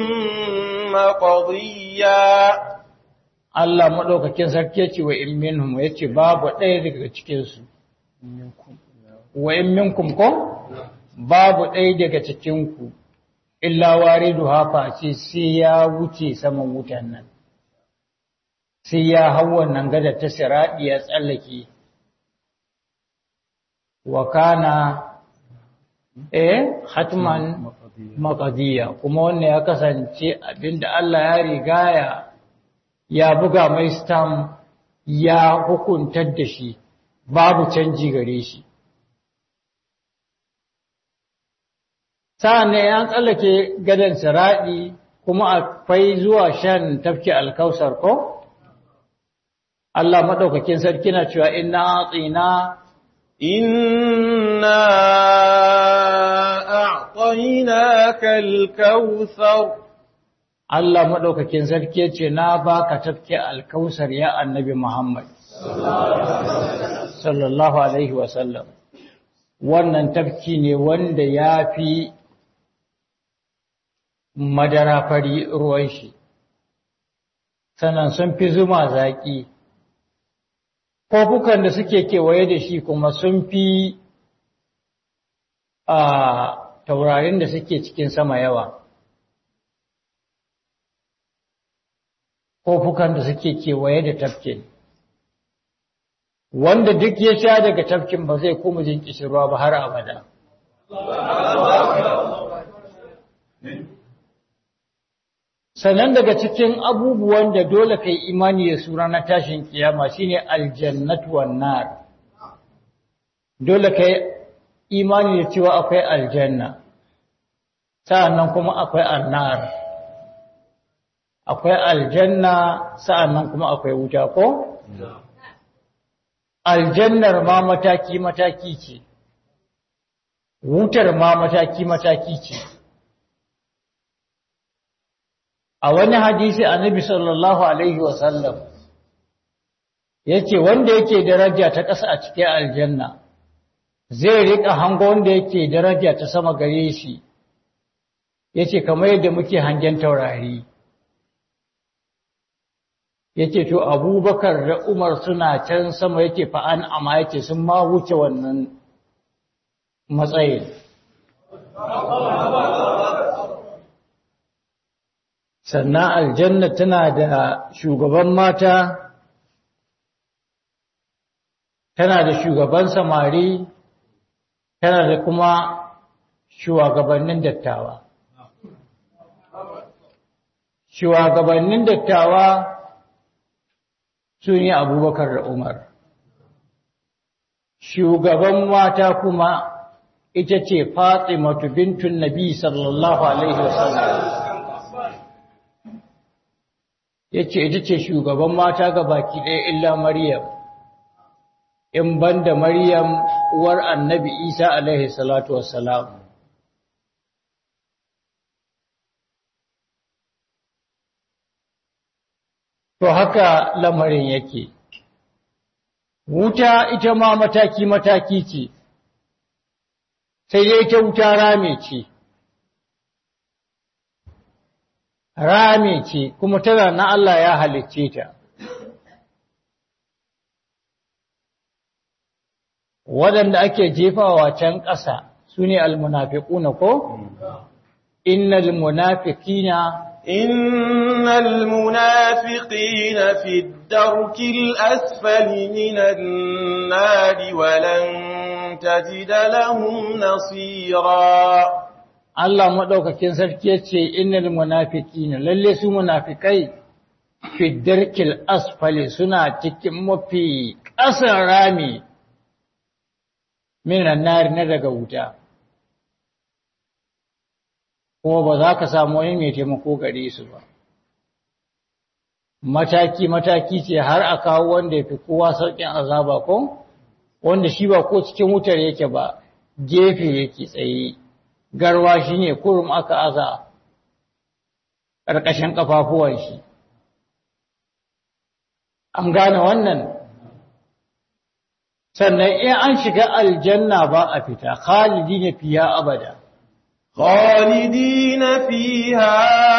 مقضيا Allah madaukakin sarki yace wa in minhum yace babu ɗaya daga cikin su wa in minkum ko babu ɗaya daga cikin ku illa wariduha fa ce sai ya wuce saman wutan nan sai ya hau wannan gada ta siradi ya tsallake wa kana hatman maqdiya kuma wannan ya kasance abinda Allah ya rigaya ya buga mai stamp ya hukuntar da shi babu canji gare shi sa'an ya tsallake gadan siradi kuma akwai zuwa shan tafki alkausar ko Allah madaukakin sarki na cewa inna a'tainaka al-kautsar Allah madaukakin sarki yace na baka tafki al-kautsar ya annabi Muhammad sallallahu alaihi wasallam wannan tafki ne wanda yafi madara fari ruwan shi sannan sun fi zuma zaki kofukan da suke kewaye da shi kuma sun fi taurarin da suke cikin sama yawa kofukan da suke kewaye da tafkin wanda duk ya sha daga tafkin ba zai kuma jin kishirwa ba har abada sannan daga cikin abubuwan da dole kai imani da su ranar tashin kiyama shine aljannatu wan nar dole kai imani da cewa akwai aljanna sa'annan kuma akwai annar akwai aljanna sa'annan kuma akwai wuta ko aljannar ma mataki mataki ce wutar ma mataki mataki ce a wani hadisi annabi sallallahu alaihi wasallam yace wanda yake daraja ta ƙasa a cikin aljanna zai rika hango wanda yake daraja ta sama gare shi yace kamar yadda muke hangen taurari yace to Abubakar da Umar suna can sama yake fa an amma yace sun ma wuce wannan matsayin sannan aljanna tana da shugaban mata tana da shugaban samari tana da kuma shugabannin dattawa shugabannin dattawa su ne Abubakar da Umar shugaban mata kuma ita ce Fatimatu bintun Nabi sallallahu alaihi wasallam yace ita ce shugaban mata ga baki ɗaya illa Maryam in banda Maryam uwar Annabi Isa alaihi salatu wassalam to haka lamarin yake wuta ita ma mataki mataki ce sai dai ta wuta rame ce kuma tana na Allah ya halicce ta waɗanda ake jefawa can ƙasa su ne almunafiquna ko innal munafiqina fi ad-darkil asfali minan nari wa lan tajida lahum nasira Allah madaukakin sarki yace innal munafiqina lalle su munafikai fi darkil asfali suna cikin mafi ƙasar rami minan nari na daga wuta kuma ba za ka samu wani mai taimako gare su ba mataki mataki ce har a kawo wanda ya fi kowa sauƙin azaba ko wanda shi ba ko cikin wutar yake ba gefe yake tsaye garwa shi ne kurum aka aza ƙarƙashin ƙafafuwan shi an gane wannan sannan in an shiga aljanna ba a fita khalidina fiha abada خالدين فيها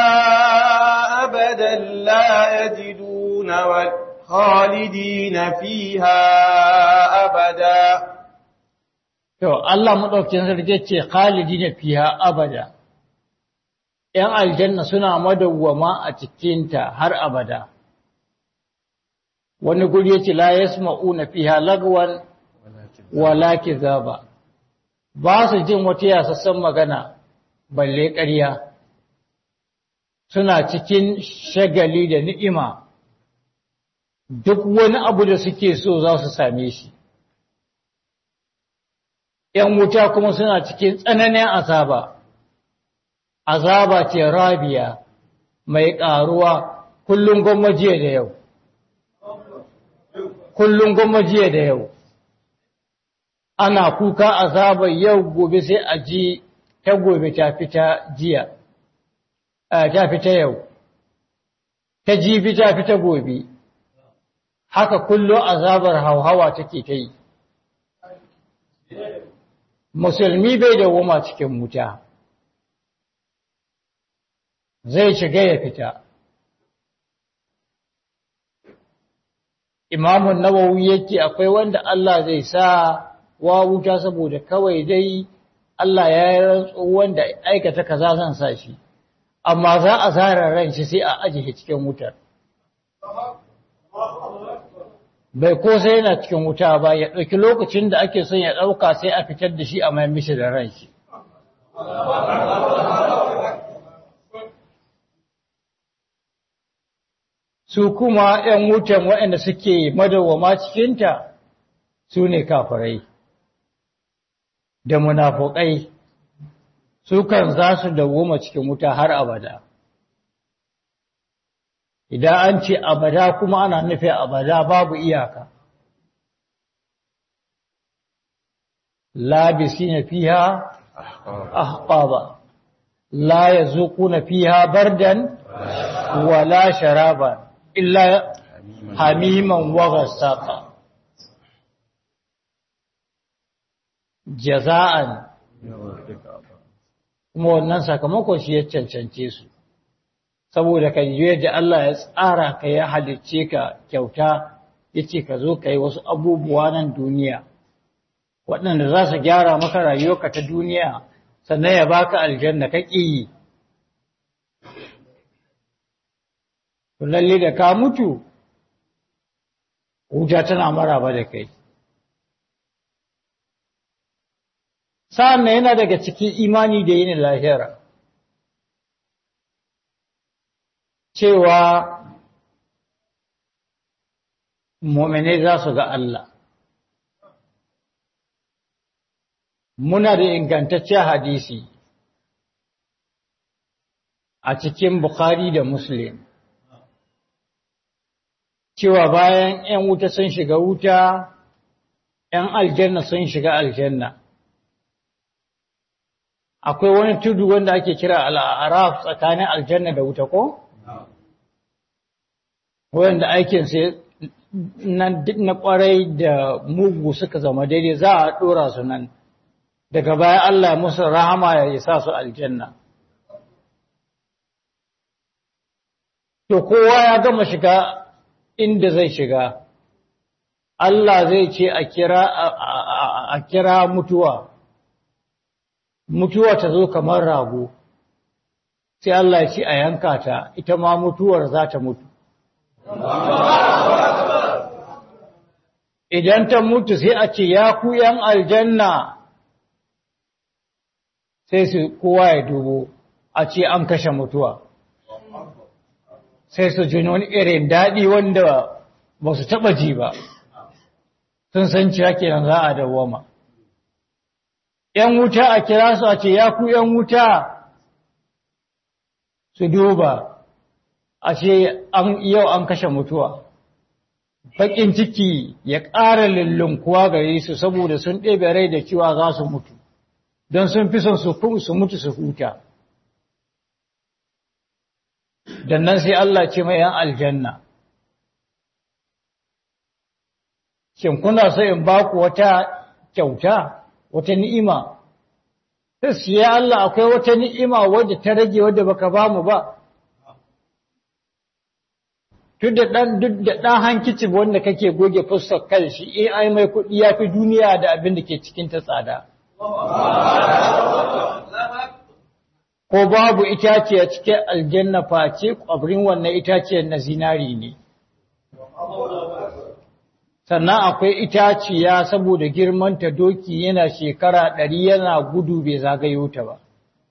أبدا لا يجدون خالدين فيها أبدا to Allah madaukakin sarki ce khalidina fiha abada yan aljanna suna madawwama a cikin ta har abada wani guri yace la yasma'una fiha lagwan wala kizaba ba su jin wata yasassan magana balle ƙarya suna cikin shagali da ni'ima duk wani abu da suke so za su same shi ‘yan wuta kuma suna cikin tsananin azaba ce rabiya mai ƙaruwa kullum gwammajiya da yau ana kuka azabar yau gobe sai a ji ta gobe ta fita jiya ta fita yau ta jibi ta fita gobe haka kullum azabar hauhawa take ta yi musulmi bai dawoma cikin wuta zai shiga ya fita imamun nawawi yake akwai wanda Allah zai sa wa wuta saboda kawai dai Allah ya yi rantsu wanda aikata kaza zan sa shi amma za a zara ran shi sai a ajiye cikin wutar bai ko sai yana cikin wuta ba ya ɗauki lokacin da ake son ya ɗauka sai a fitar da shi a mai mishi da ran shi su kuma ‘yan wutan waɗanda suke madawwama cikinta su ne kafirai da munafukai, su kan za su dawwama cikin wuta har abada. Idan an ce abada kuma ana nufi abada babu iyaka. labisina fiha ahqaba la yazuquna fiha bardan wala sharaban illa hamiman wa ghassaqa jaza'an, kuma wannan sakamakon shi ya cancance su, saboda kan yi da Allah ya tsara ka ya halicce ka kyauta, yace ka zo ka yi wasu abubuwa nan duniya waɗanda za su gyara maka rayuwarka ta duniya, sannan ya baka aljanna ka ƙi. To lalle da ka mutu wuta tana maraba da kai. Sa'an nan yana daga cikin imani da yin lahira, cewa mu'minai za su ga Allah. Muna da ingantaccen hadisi a cikin Bukhari da Muslim, cewa bayan ‘yan wuta sun shiga wuta, ‘yan aljanna sun shiga aljanna. Akwai wani tudu wanda ake kira al'araf tsakanin aljanna da wuta ko? Wanda aikinsu na ƙwarai da mugu suka zama daidai za a ɗora su nan. Daga baya Allah musu rahama ya sa su aljanna. To kowa ya gama shiga inda zai shiga, Allah zai ce a kira mutuwa, mutuwa ta zo kamar rago, sai Allah ya ce a yanka ta, ita ma mutuwar za ta mutu. Idan ta mutu sai a ce ya ku ‘yan aljanna, sai su kowa ya dubo a ce an kashe mutuwa, sai su ji wani irin daɗi wanda ba su taɓa ji ba, sun san cewa kenan za a dawwama. ‘Yan wuta a kira su a ce ya ku ‘yan wuta, su duba a ce yau an kashe mutuwa, baƙin ciki ya ƙara lullunkuwa gare su saboda sun ɗebe rai da cewa za su mutu. Don sun fi son su mutu su huta. Dan nan sai Allah ce mai ‘yan aljanna, shin kuna so in ba ku wata kyauta, wata ni'ima? Sai ya Allah akwai wata ni'ima wadda ta rage wadda baka ba mu ba. Duk da ɗan hankici wanda kake goge fuskar kan shi, ai mai kuɗi ya fi duniya da abin da ke cikin ta tsada. Ko babu itaciya cikin aljanna face ƙwabrin wannan itaciyar na zinari ne. Sannan akwai itaciya saboda girmanta doki yana shekara 100 yana gudu bai zagayo ta ba.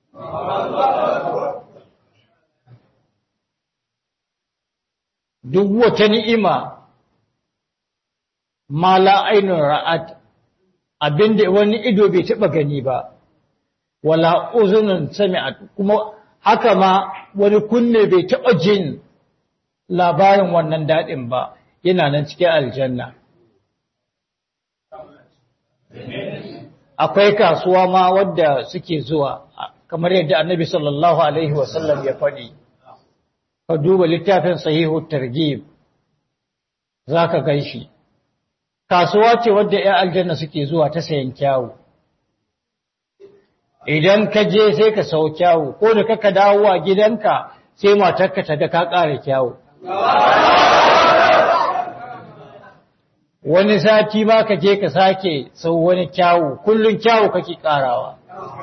Duk wata ni'ima ma la ainun ra'at, abinda wani ido bai taɓa gani ba, wala uzunun sami'at, kuma haka ma wani kunne bai taɓa jin labarin wannan daɗin ba, yana nan cikin aljanna. Akwai kasuwa ma wadda suke zuwa, kamar yadda annabi sallallahu Alaihi wasallam ya faɗi, ka duba littafin sahihu targhib za ka gan shi. Kasuwa ce wadda ‘yan aljanna suke zuwa ta sayan kyawu. Idan ka je sai ka sau kyawu, ko da kaka dawo a gidanka sai matarka ta ga ka ƙara kyawu. Wani sati ma ka je ka sake sau wani kyawu, kullum kyawu kake ƙarawa.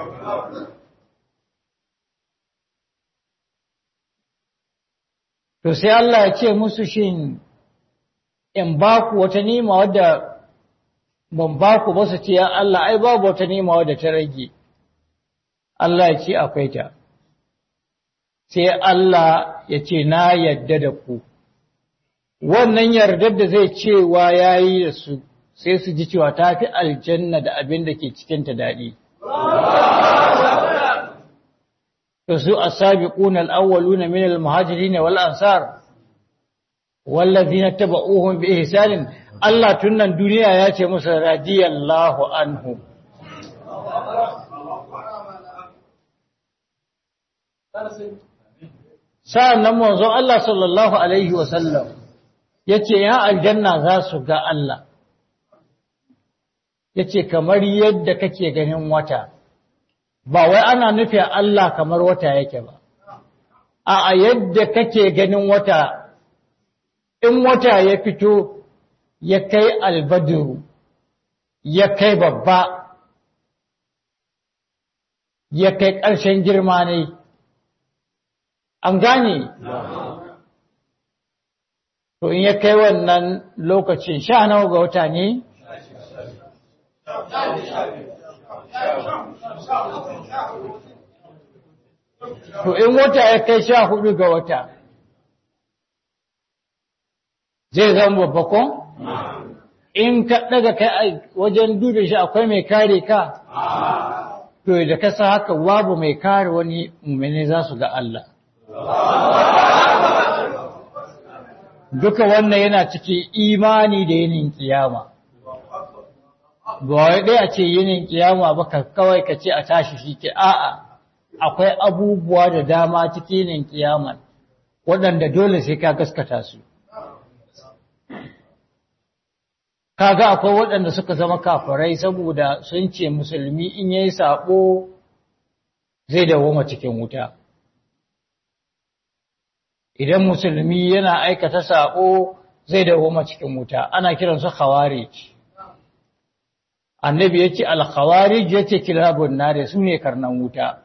To sai Allah ya ce musu shin in ba ku wata nima wadda ban ba ku ba, su ce ya Allah ai babu wata nima wadda ta rage. Allah ya ce akwai ta. Sai Allah ya ce na yadda da ku, wannan yardar da zai cewa yayi da su sai su ji cewa ta fi aljanna da abin da ke cikinta daɗi. To su as-sabiquna al-awwaluna min al-muhajirin wal ansar wallazina tabauhum bi ihsan Allah tunnan duniya ya ce musu radiyallahu anhu. Sa'annan manzon Allah sallallahu alaihi wa sallam yace ya aljanna za su ga Allah. Yace kamar yadda kake ganin wata. Ba wai ana nufin Allah kamar wata yake ba, a yadda kake ganin wata, in wata ya fito ya kai albaduru, ya kai babba, ya kai ƙarshen girma ne, an gane? To in ya kai wannan lokacin sha nawa ga wata ne? To in wata ya kai 14 ga wata zai zama babba ko? In ka daga kai wajen dube shi akwai mai kare ka? To da ka sa haka babu mai kare wani mu'mini za su ga Allah. Duka wannan yana cikin imani da yinin kiyama. Ba wai dai a ce yinin kiyama ba kawai ka ce a tashi shi ke a'a akwai abubuwa da dama cikin yinin kiyaman waɗanda dole sai ka gaskata su. Kaga akwai waɗanda suka zama kafirai saboda sun ce musulmi in yayi sabo zai dawoma cikin wuta. Idan musulmi yana aikata sabo zai dawoma cikin wuta, ana kiransu khawarij. Annabi yace al-khawarij yace kilabun nare sune karnan wuta.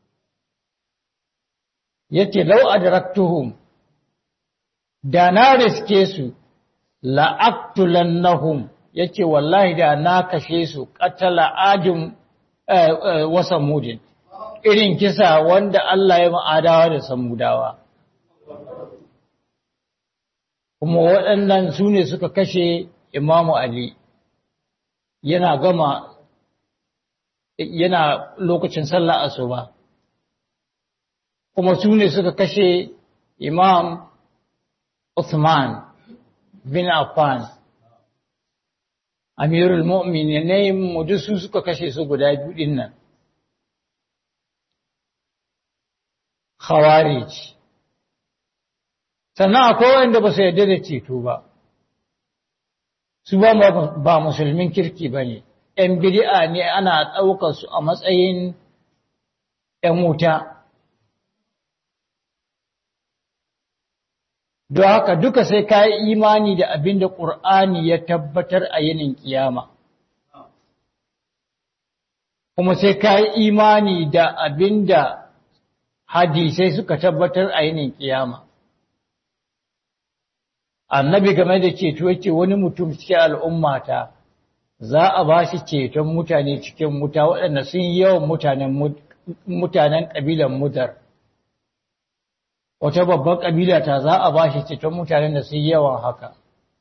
Yace law adraktuhum da na riske su la aqtulannahum yace wallahi da na kashe su qatala ajum wa samudin irin kisa wanda Allah ya ma'adawa da samudawa. Kuma waɗannan sune suka kashe Imamu Ali. Yana lokacin sallah asuba kuma su ne suka kashe Imam Uthman bin Affan Amirul Mu'minin ne su suka kashe su guda biyu din nan Khawarij. Sannan akwai wanda ba su yarda da ceto ba, su ba musulmin kirki ba ne, ‘yan bid'a ne ana ɗaukar su a matsayin ‘yan wuta. Don haka duka sai ka yi imani da abin da ƙur'ani ya tabbatar a yinin ƙiyama. Kuma sai ka yi imani da abin da hadisai suka tabbatar a yinin ƙiyama. Annabi game da ceto yake wani mutum cikin al'ummata za a ba shi ceton mutane cikin wuta waɗanda sun yi yawan mutanen ƙabilan Mudar. Wata babban ƙabila ta za a ba shi ceton mutanen da sun yi yawan haka.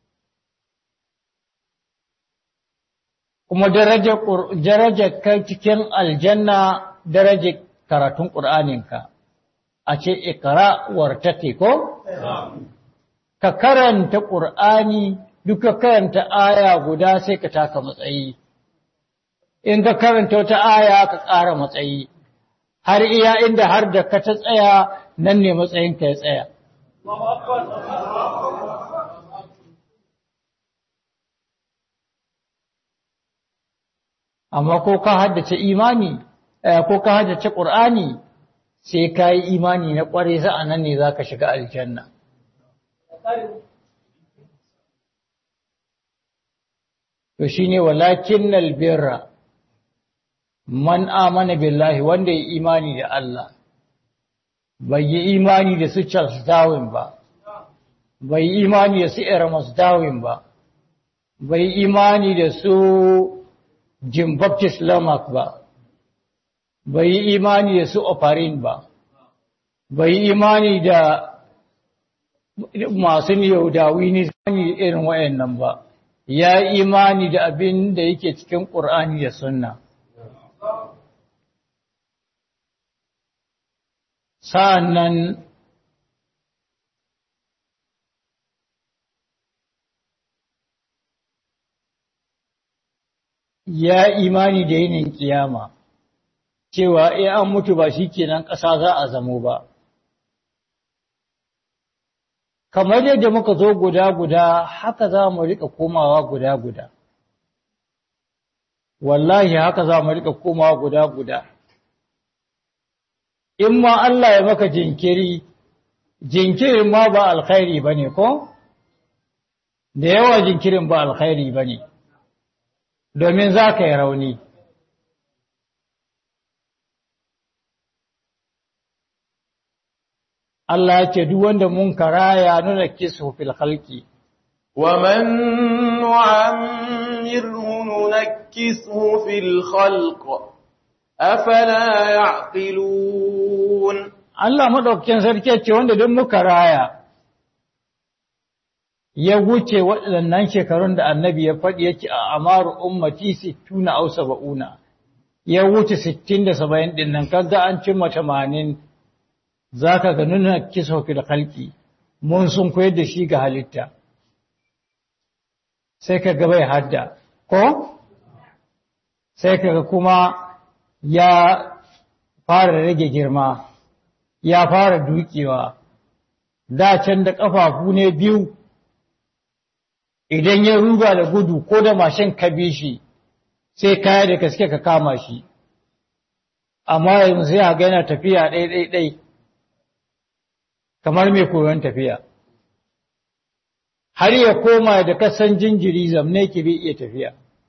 Kuma darajar kai cikin aljanna darajar karatun ƙur'aninka, a ce ikra wartake ko? Ka karanta ƙur'ani duka karanta aya guda sai ka taka matsayi. In ka karanta wata aya ka ƙara matsayi, har iya inda har da ka ta tsaya nan ne matsayinka ya tsaya. Amma ko ka haddace imani, ko ka haddace ƙur'ani sai ka yi imani na ƙware sa'an nan ne za ka shiga aljanna. To shi ne walakin albirra man amana billahi wanda ya imani da Allah, bai yi imani da su Charles Darwin ba, bai yi imani da su Erasmus Darwin ba, bai yi imani da su Jim Baptist Lamarck ba, bai yi imani da su Oparin ba, bai yi imani da masu Yahudawi ne irin wayannan ba, ya imani da abin da yake cikin Qur'ani da Sunna. Sa'annan ya imani da yinin kiyama, cewa an mutu ba shi kenan ƙasa za a zamo ba. Kamar yadda muka zo guda-guda, haka za mu riƙa komawa guda-guda. Wallahi haka za mu riƙa komawa guda-guda. In ma Allah ya maka jinkiri, jinkirin ma ba alkhairi ba ne ko? Da yawa jinkirin ba alkhairi ba ne, domin za ka yi rauni. Allah ya ce duk wanda mun karaya nuna kisu fil khalqi wa man nu'ammirhu nunakkisuhu fil khalq afala ya'qilun. Allah madaukakin sarki ce wanda duk muka raya ya wuce waɗannan shekarun da annabi ya faɗi yake a amaru ummati 60 aw 70, ya wuce 60 da 70 din nan kaga an cimma 80, zaka ga nuna kiso fil khalqi mun sun koyar da shi ga halitta, sai kaga bai hadda ko sai kaga kuma ya fara rage girma, ya fara dukewa, da can da kafafu ne biyu, idan ya ruga da gudu ko da mashin ka bi shi sai kaya da gaske ka kama shi, amma yanzu ya ga yana tafiya ɗai kamar mai koyon tafiya, har ya koma da kasan jinjiri zamne ki bai iya tafiya,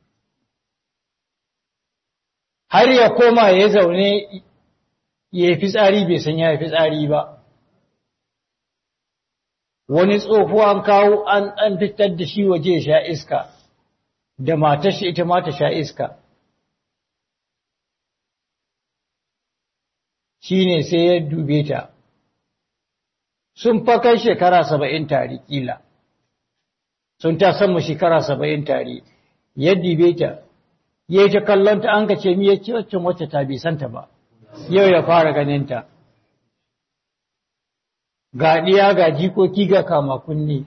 har ya koma ya zaune ya yi fitsari bai san ya yi fitsari ba. Wani tsofo an kawo an fitar da shi waje ya sha iska, da matar shi ita ma ta sha iska. Shi ne sai ya dube ta, sun fa kai shekara 70 tare kila, sun ta sama shekara 70 tare, ya dube ta, ya yi ta kallonta an ka ce mi ya ce wacce ta bai santa ba, yau ya fara ganinta. Ga ɗiya ga jikoki ga kama kunni,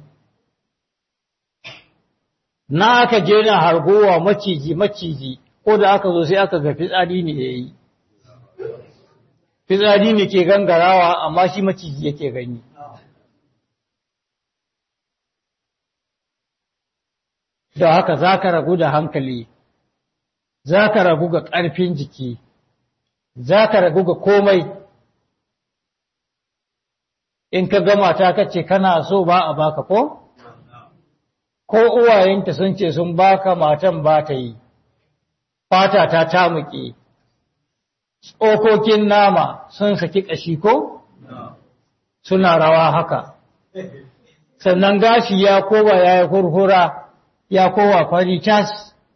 na aka je na hargowa maciji, ko da aka zo sai aka ga fitsari ne ya yi. Fitsari ne ke gangarawa amma shi maciji yake gani. Da haka za ka ragu da hankali, za ka ragu ga ƙarfin jiki, za ka ragu ga komai. In ka gama ta kace kana so ba a baka ko uwayenta sun ce sun baka matan ba ta yi, fata ta tamuke, tsokokin nama sun saki ƙashi ko suna rawa haka, sannan gashi ya kowa ya yi hurhura ya kowa fari tas.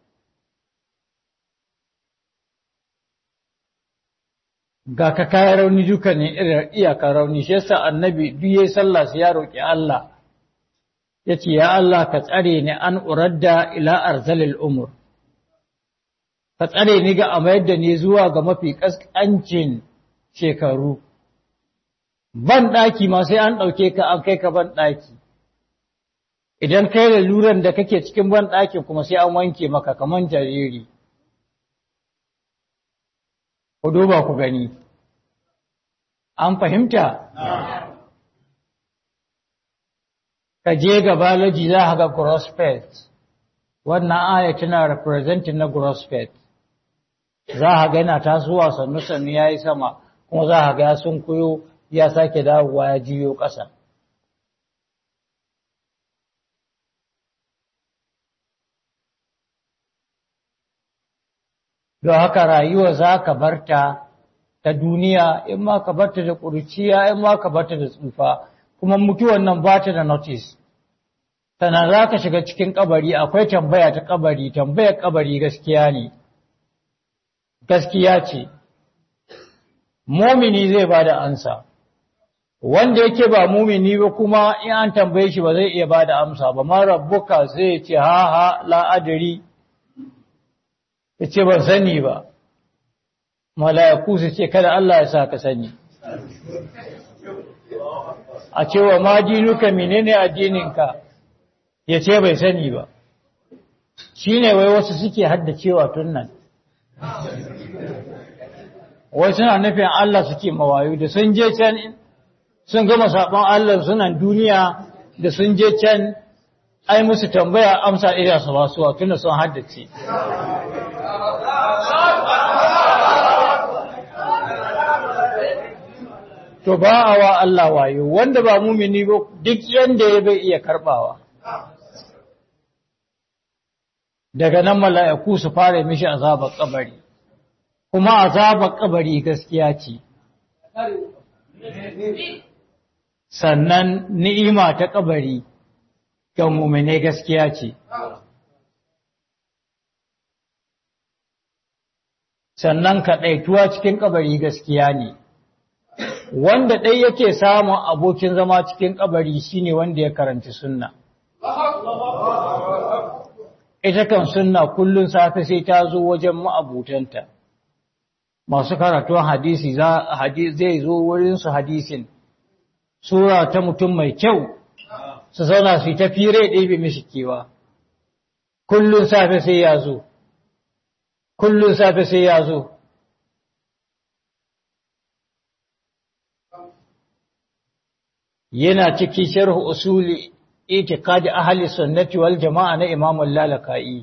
Ga ka kayan rauni duka ne iyaka rauni, shi yasa annabi duk yayin sallah sai ya roki Allah, yace ya Allah ka tsare ni an uradda ila arzalil umur, ka tsare ni ga amayar da ni zuwa ga mafi kaskancin shekaru. Ban daki ma sai an dauke ka an kai ka ban daki, idan kai laluran da kake cikin ban dakin kuma sai an wanke maka kaman jariri. Ku duba ku gani, an fahimta? Ka je ga biology za a ga gross fat, wannan aya tana representing na gross fat, za a ga yana tasowa sannu-sannu ya yi sama, kuma za a ga sun koyo ya sake dawowa ya jiyo ƙasa. Don haka rayuwa za ka barta ta duniya, in ma ka barta da ƙuruciya, in ma ka barta da tsufa, kuma mutuwan nan ba ta da notice. Sannan za ka shiga cikin kabari, akwai tambaya ta kabari, tambayar kabari gaskiya ne, gaskiya ce. Momini zai ba da ansa, wanda yake ba mumini ba kuma in an tambaye shi ba zai iya bada amsa ba, ma rabbuka sai ya ce ha la adri, ya ce ban sani ba. Mala'iku su ce kada Allah ya sa ka sani. A cewa ma dinuka menene addininka, ya ce bai sani ba. Shi ne wai wasu suke haddacewa tun nan. Wai suna nufin Allah suke mawayo da sun je can sun gama saɓon Allah sunan duniya da sun je can ai musu tambaya amsa iri su ba su tunda sun haddace. To ba a wa Allah wayo, wanda ba mumini ba duk yanda ya bai iya karɓawa. Daga nan mala'iku su fara mishi azabar kabari, kuma azabar kabari gaskiya ce. Sannan ni'ima ta kabari ga mumine gaskiya ce. Sannan kaɗaituwa cikin kabari gaskiya ne. Wanda ɗai yake samun abokin zama cikin kabari shine wanda ya karanci sunna. Ita kan sunna kullun safe sai ta zo wajen ma'abutanta. Masu karatun hadisi zai zo wurinsu hadisin. Sura ta mutum mai kyau, su zauna su yi ta fire ɗebe mishi kewa. Kullun safe sai ya zo. Kullun safe sai ya zo. Yana ciki sharhu usuli itiqadi ahli sunnati wal jama'a na Imam al-Lalaka'i.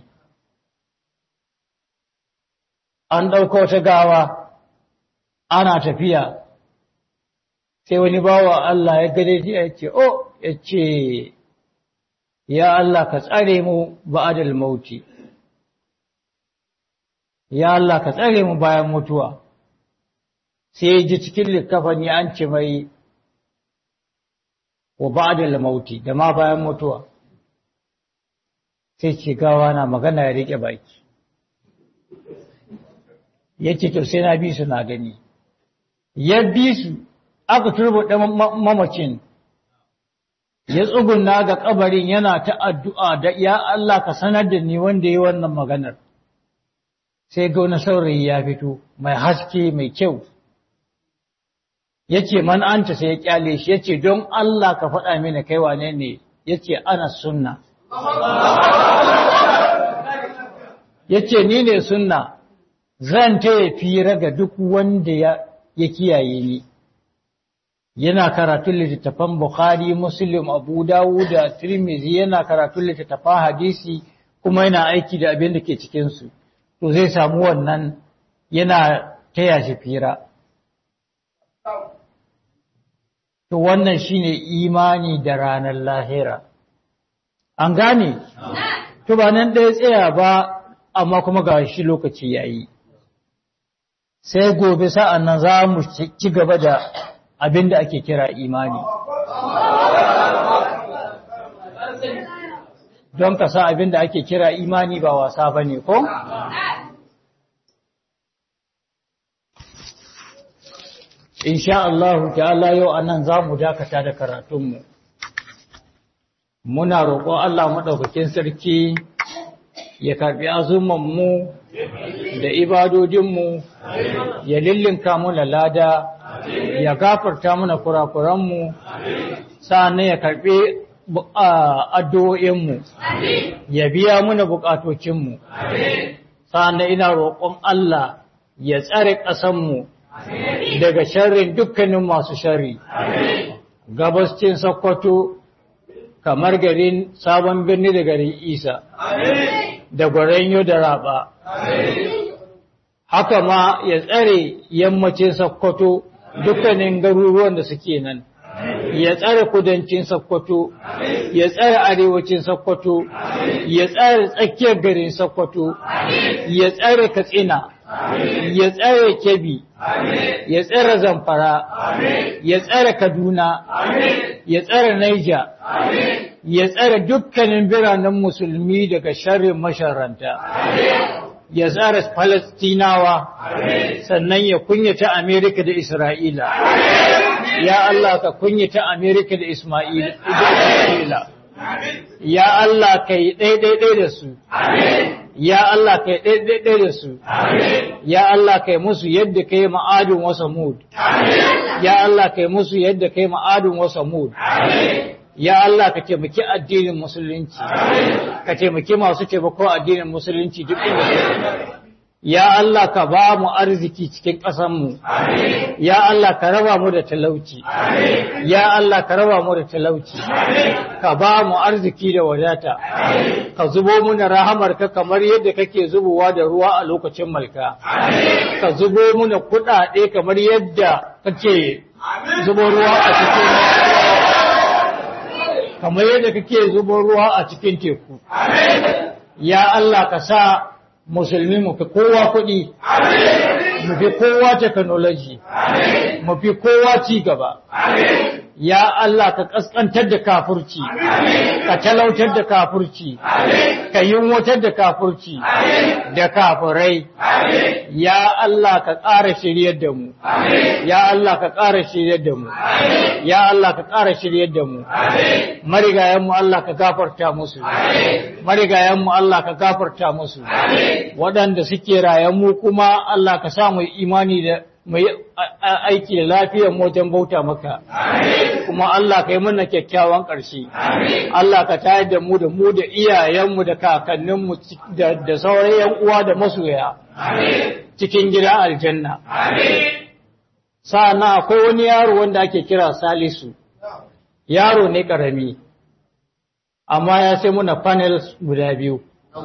An dauko ta gawa ana tafiya sai wani bawa Allah ya gade shi ya ce oh yace ya Allah ka tsare mu ba'dal mauti, ya Allah ka tsare mu bayan mutuwa. Sai ya ji cikin likafani an ce mai wa ba'dal mauti, da ma bayan mutuwa. Sai ce gawa na magana ya rike baki, yace to sai na bi su na gani. Ya bi su aka turbuɗe mamacin, ya tsuguna ga kabarin yana ta addu'a da ya Allah ka sanar da ni wanda yi wannan maganar. Sai ga wani saurayi ya fito mai haske mai kyau, yace man anta, sai ya kyale shi, yace don Allah ka faɗa mini kai wane ne, yace ana sunna. Yace ni ne sunna, zan taya fira ga duk wanda ya kiyaye ni. Yana karatun littattafan Bukhari, Muslim, Abu Dawud da Tirmidhi, yana karatun littattafan hadisi kuma yana aiki da abin da ke cikinsu. To zai samu wannan yana taya shi fira. To wannan shine imani da ranar lahira. An gane? To ba nan ɗaya tsaya ba, amma kuma ga shi lokaci yayi. Sai gobe sa'an nan za mu ci gaba da abin da ake kira imani. Don ka sa abin da ake kira imani ba wasa ba ne, ko? Insha Allah ta'ala yau anan za mu dakata da karatunmu. Muna roƙon Allah maɗaukakin sarki ya karɓi azumanmu da ibadodinmu, ya lillinka muna lada, ya gafarta mana kurakuranmu, sa'an ya karɓi addu'o'inmu, ya biya muna buƙatocinmu. Sa'an ina roƙon Allah ya tsare ƙasanmu daga sharrin dukkanin masu sharri. Gabascin Sokoto, kamar garin Sabon Birni da garin Isa, da Gwaranyo da Raba. Haka ma ya tsare yammacin Sokoto, dukkanin garuruwan da suke nan. Ya tsare kudancin Sokoto, ya tsare arewacin Sokoto, ya tsare tsakiyar garin Sokoto, ya tsare Katsina, ya tsare Kebbi, ya tsare Zamfara, ya tsare Kaduna, ya tsare Niger, ya tsare dukkanin biranen musulmi daga sharrin masharanta. Ya tsare Falastinawa, sannan ya kunyata Amerika da Isra'ila. ya Allah ka kunyata Amerika da Isra'ila ya Allah ka yi ɗaiɗaiɗai da su ya Allah ka yi ɗaiɗaiɗai da su ya Allah ka yi musu yadda ka yi ma'adin wa Samud ya Allah ka yi musu yadda ka yi ma'adin wa Samud ya Allah ka taimaki addinin musulunci ka taimaki masu taimako addinin musulunci duk inda ya Allah ka ba mu arziki cikin ƙasanmu ya Allah ka raba mu da talauci ya Allah ka raba mu da talauci ka ba mu arziki da wadata ka zubo muna rahamarka kamar yadda kake zubowa da ruwa a lokacin malka ka zubo muna kuɗaɗe kamar yadda kake zubo ruwa a cikin kamar yadda kake zubo ruwa a cikin teku ya Allah ka sa musulmi mu fi kowa kuɗi mu fi kowa technology mu fi kowa ci gaba ya Allah ka kaskantar da kafirci ka talautar da kafirci ka yunwatar da kafirci da kafirai ya Allah ka ƙara shiryar da mu ya Allah ka ƙara shiryar da mu ya Allah ka ƙara shiryar da mu marigayen mu Allah ka gafarta musu marigayen mu Allah ka gafarta musu waɗanda suke rayan mu kuma Allah ka sa mu imani da mai aiki da lafiyar wajen bauta maka kuma Allah ka yi mana kyakkyawan ƙarshe Allah ka tayar da mu da iyayenmu da kakanninmu da sauran yan uwa da masoya cikin gida aljanna sa'annan akwai wani yaro wanda ake kira Salisu yaro ne karami amma ya sai muna panels guda biyu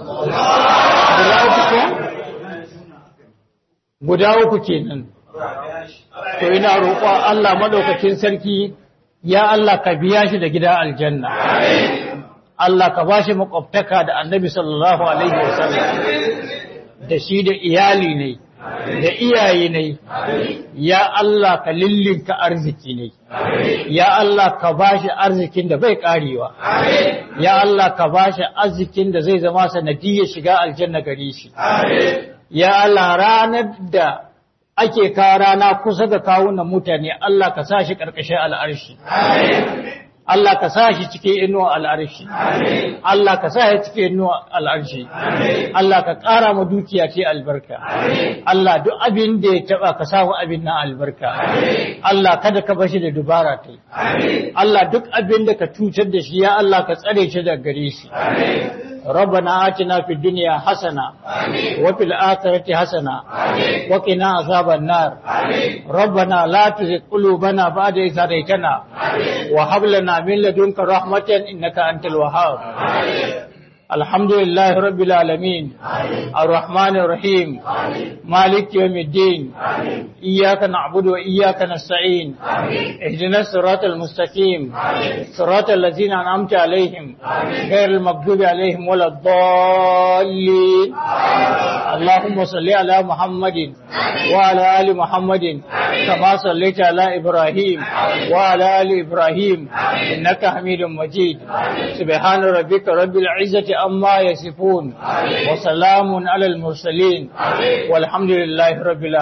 guda uku kenan to ina roƙon Allah madaukakin sarki ya Allah ka biya shi da gida aljanna Allah ka bashi makwabtaka da Annabi sallallahu alaihi wasallam da shi da iyali ne da iyaye ne ya Allah ka lillinka arziki ne ya Allah ka bashi arzikin da bai karewa ya Allah ka bashi arzikin da zai zama sanadiyar shiga aljanna gare shi ya Allah ranar da ake kawo rana kusa da kawunan mutane Allah ka sa shi ƙarƙashin al'arshi. Allah ka sa shi cikin inuwa al'arshi. Allah ka sa shi cikin inuwa al'arshi. Allah ka ƙara ma dukiya ce albarka. Allah duk abin da ya taɓa ka samu abin na albarka. Allah kada ka bashi da dubara ta. Allah duk abin da ka cutar da shi ya Allah ka tsare shi daga gare shi. ربنا آتنا في الدنيا حسنة وفي الآخرة حسنة وقنا عذاب النار ربنا لا تزغ قلوبنا بعد إذ هديتنا وهب لنا من لدنك رحمة إنك أنت الوهاب الحمد لله رب العالمين الرحمن الرحيم مالك يوم الدين إياك نعبد وإياك نستعين اهدنا الصراط المستقيم صراط الذين أنعمت عليهم غير المغضوب عليهم ولا الضالين اللهم صل على محمد وعلى آل محمد كما صليت على إبراهيم وعلى آل إبراهيم إنك حميد مجيد سبحان ربك رب العزة عما يصفون وسلام على المرسلين والحمد لله رب العالمين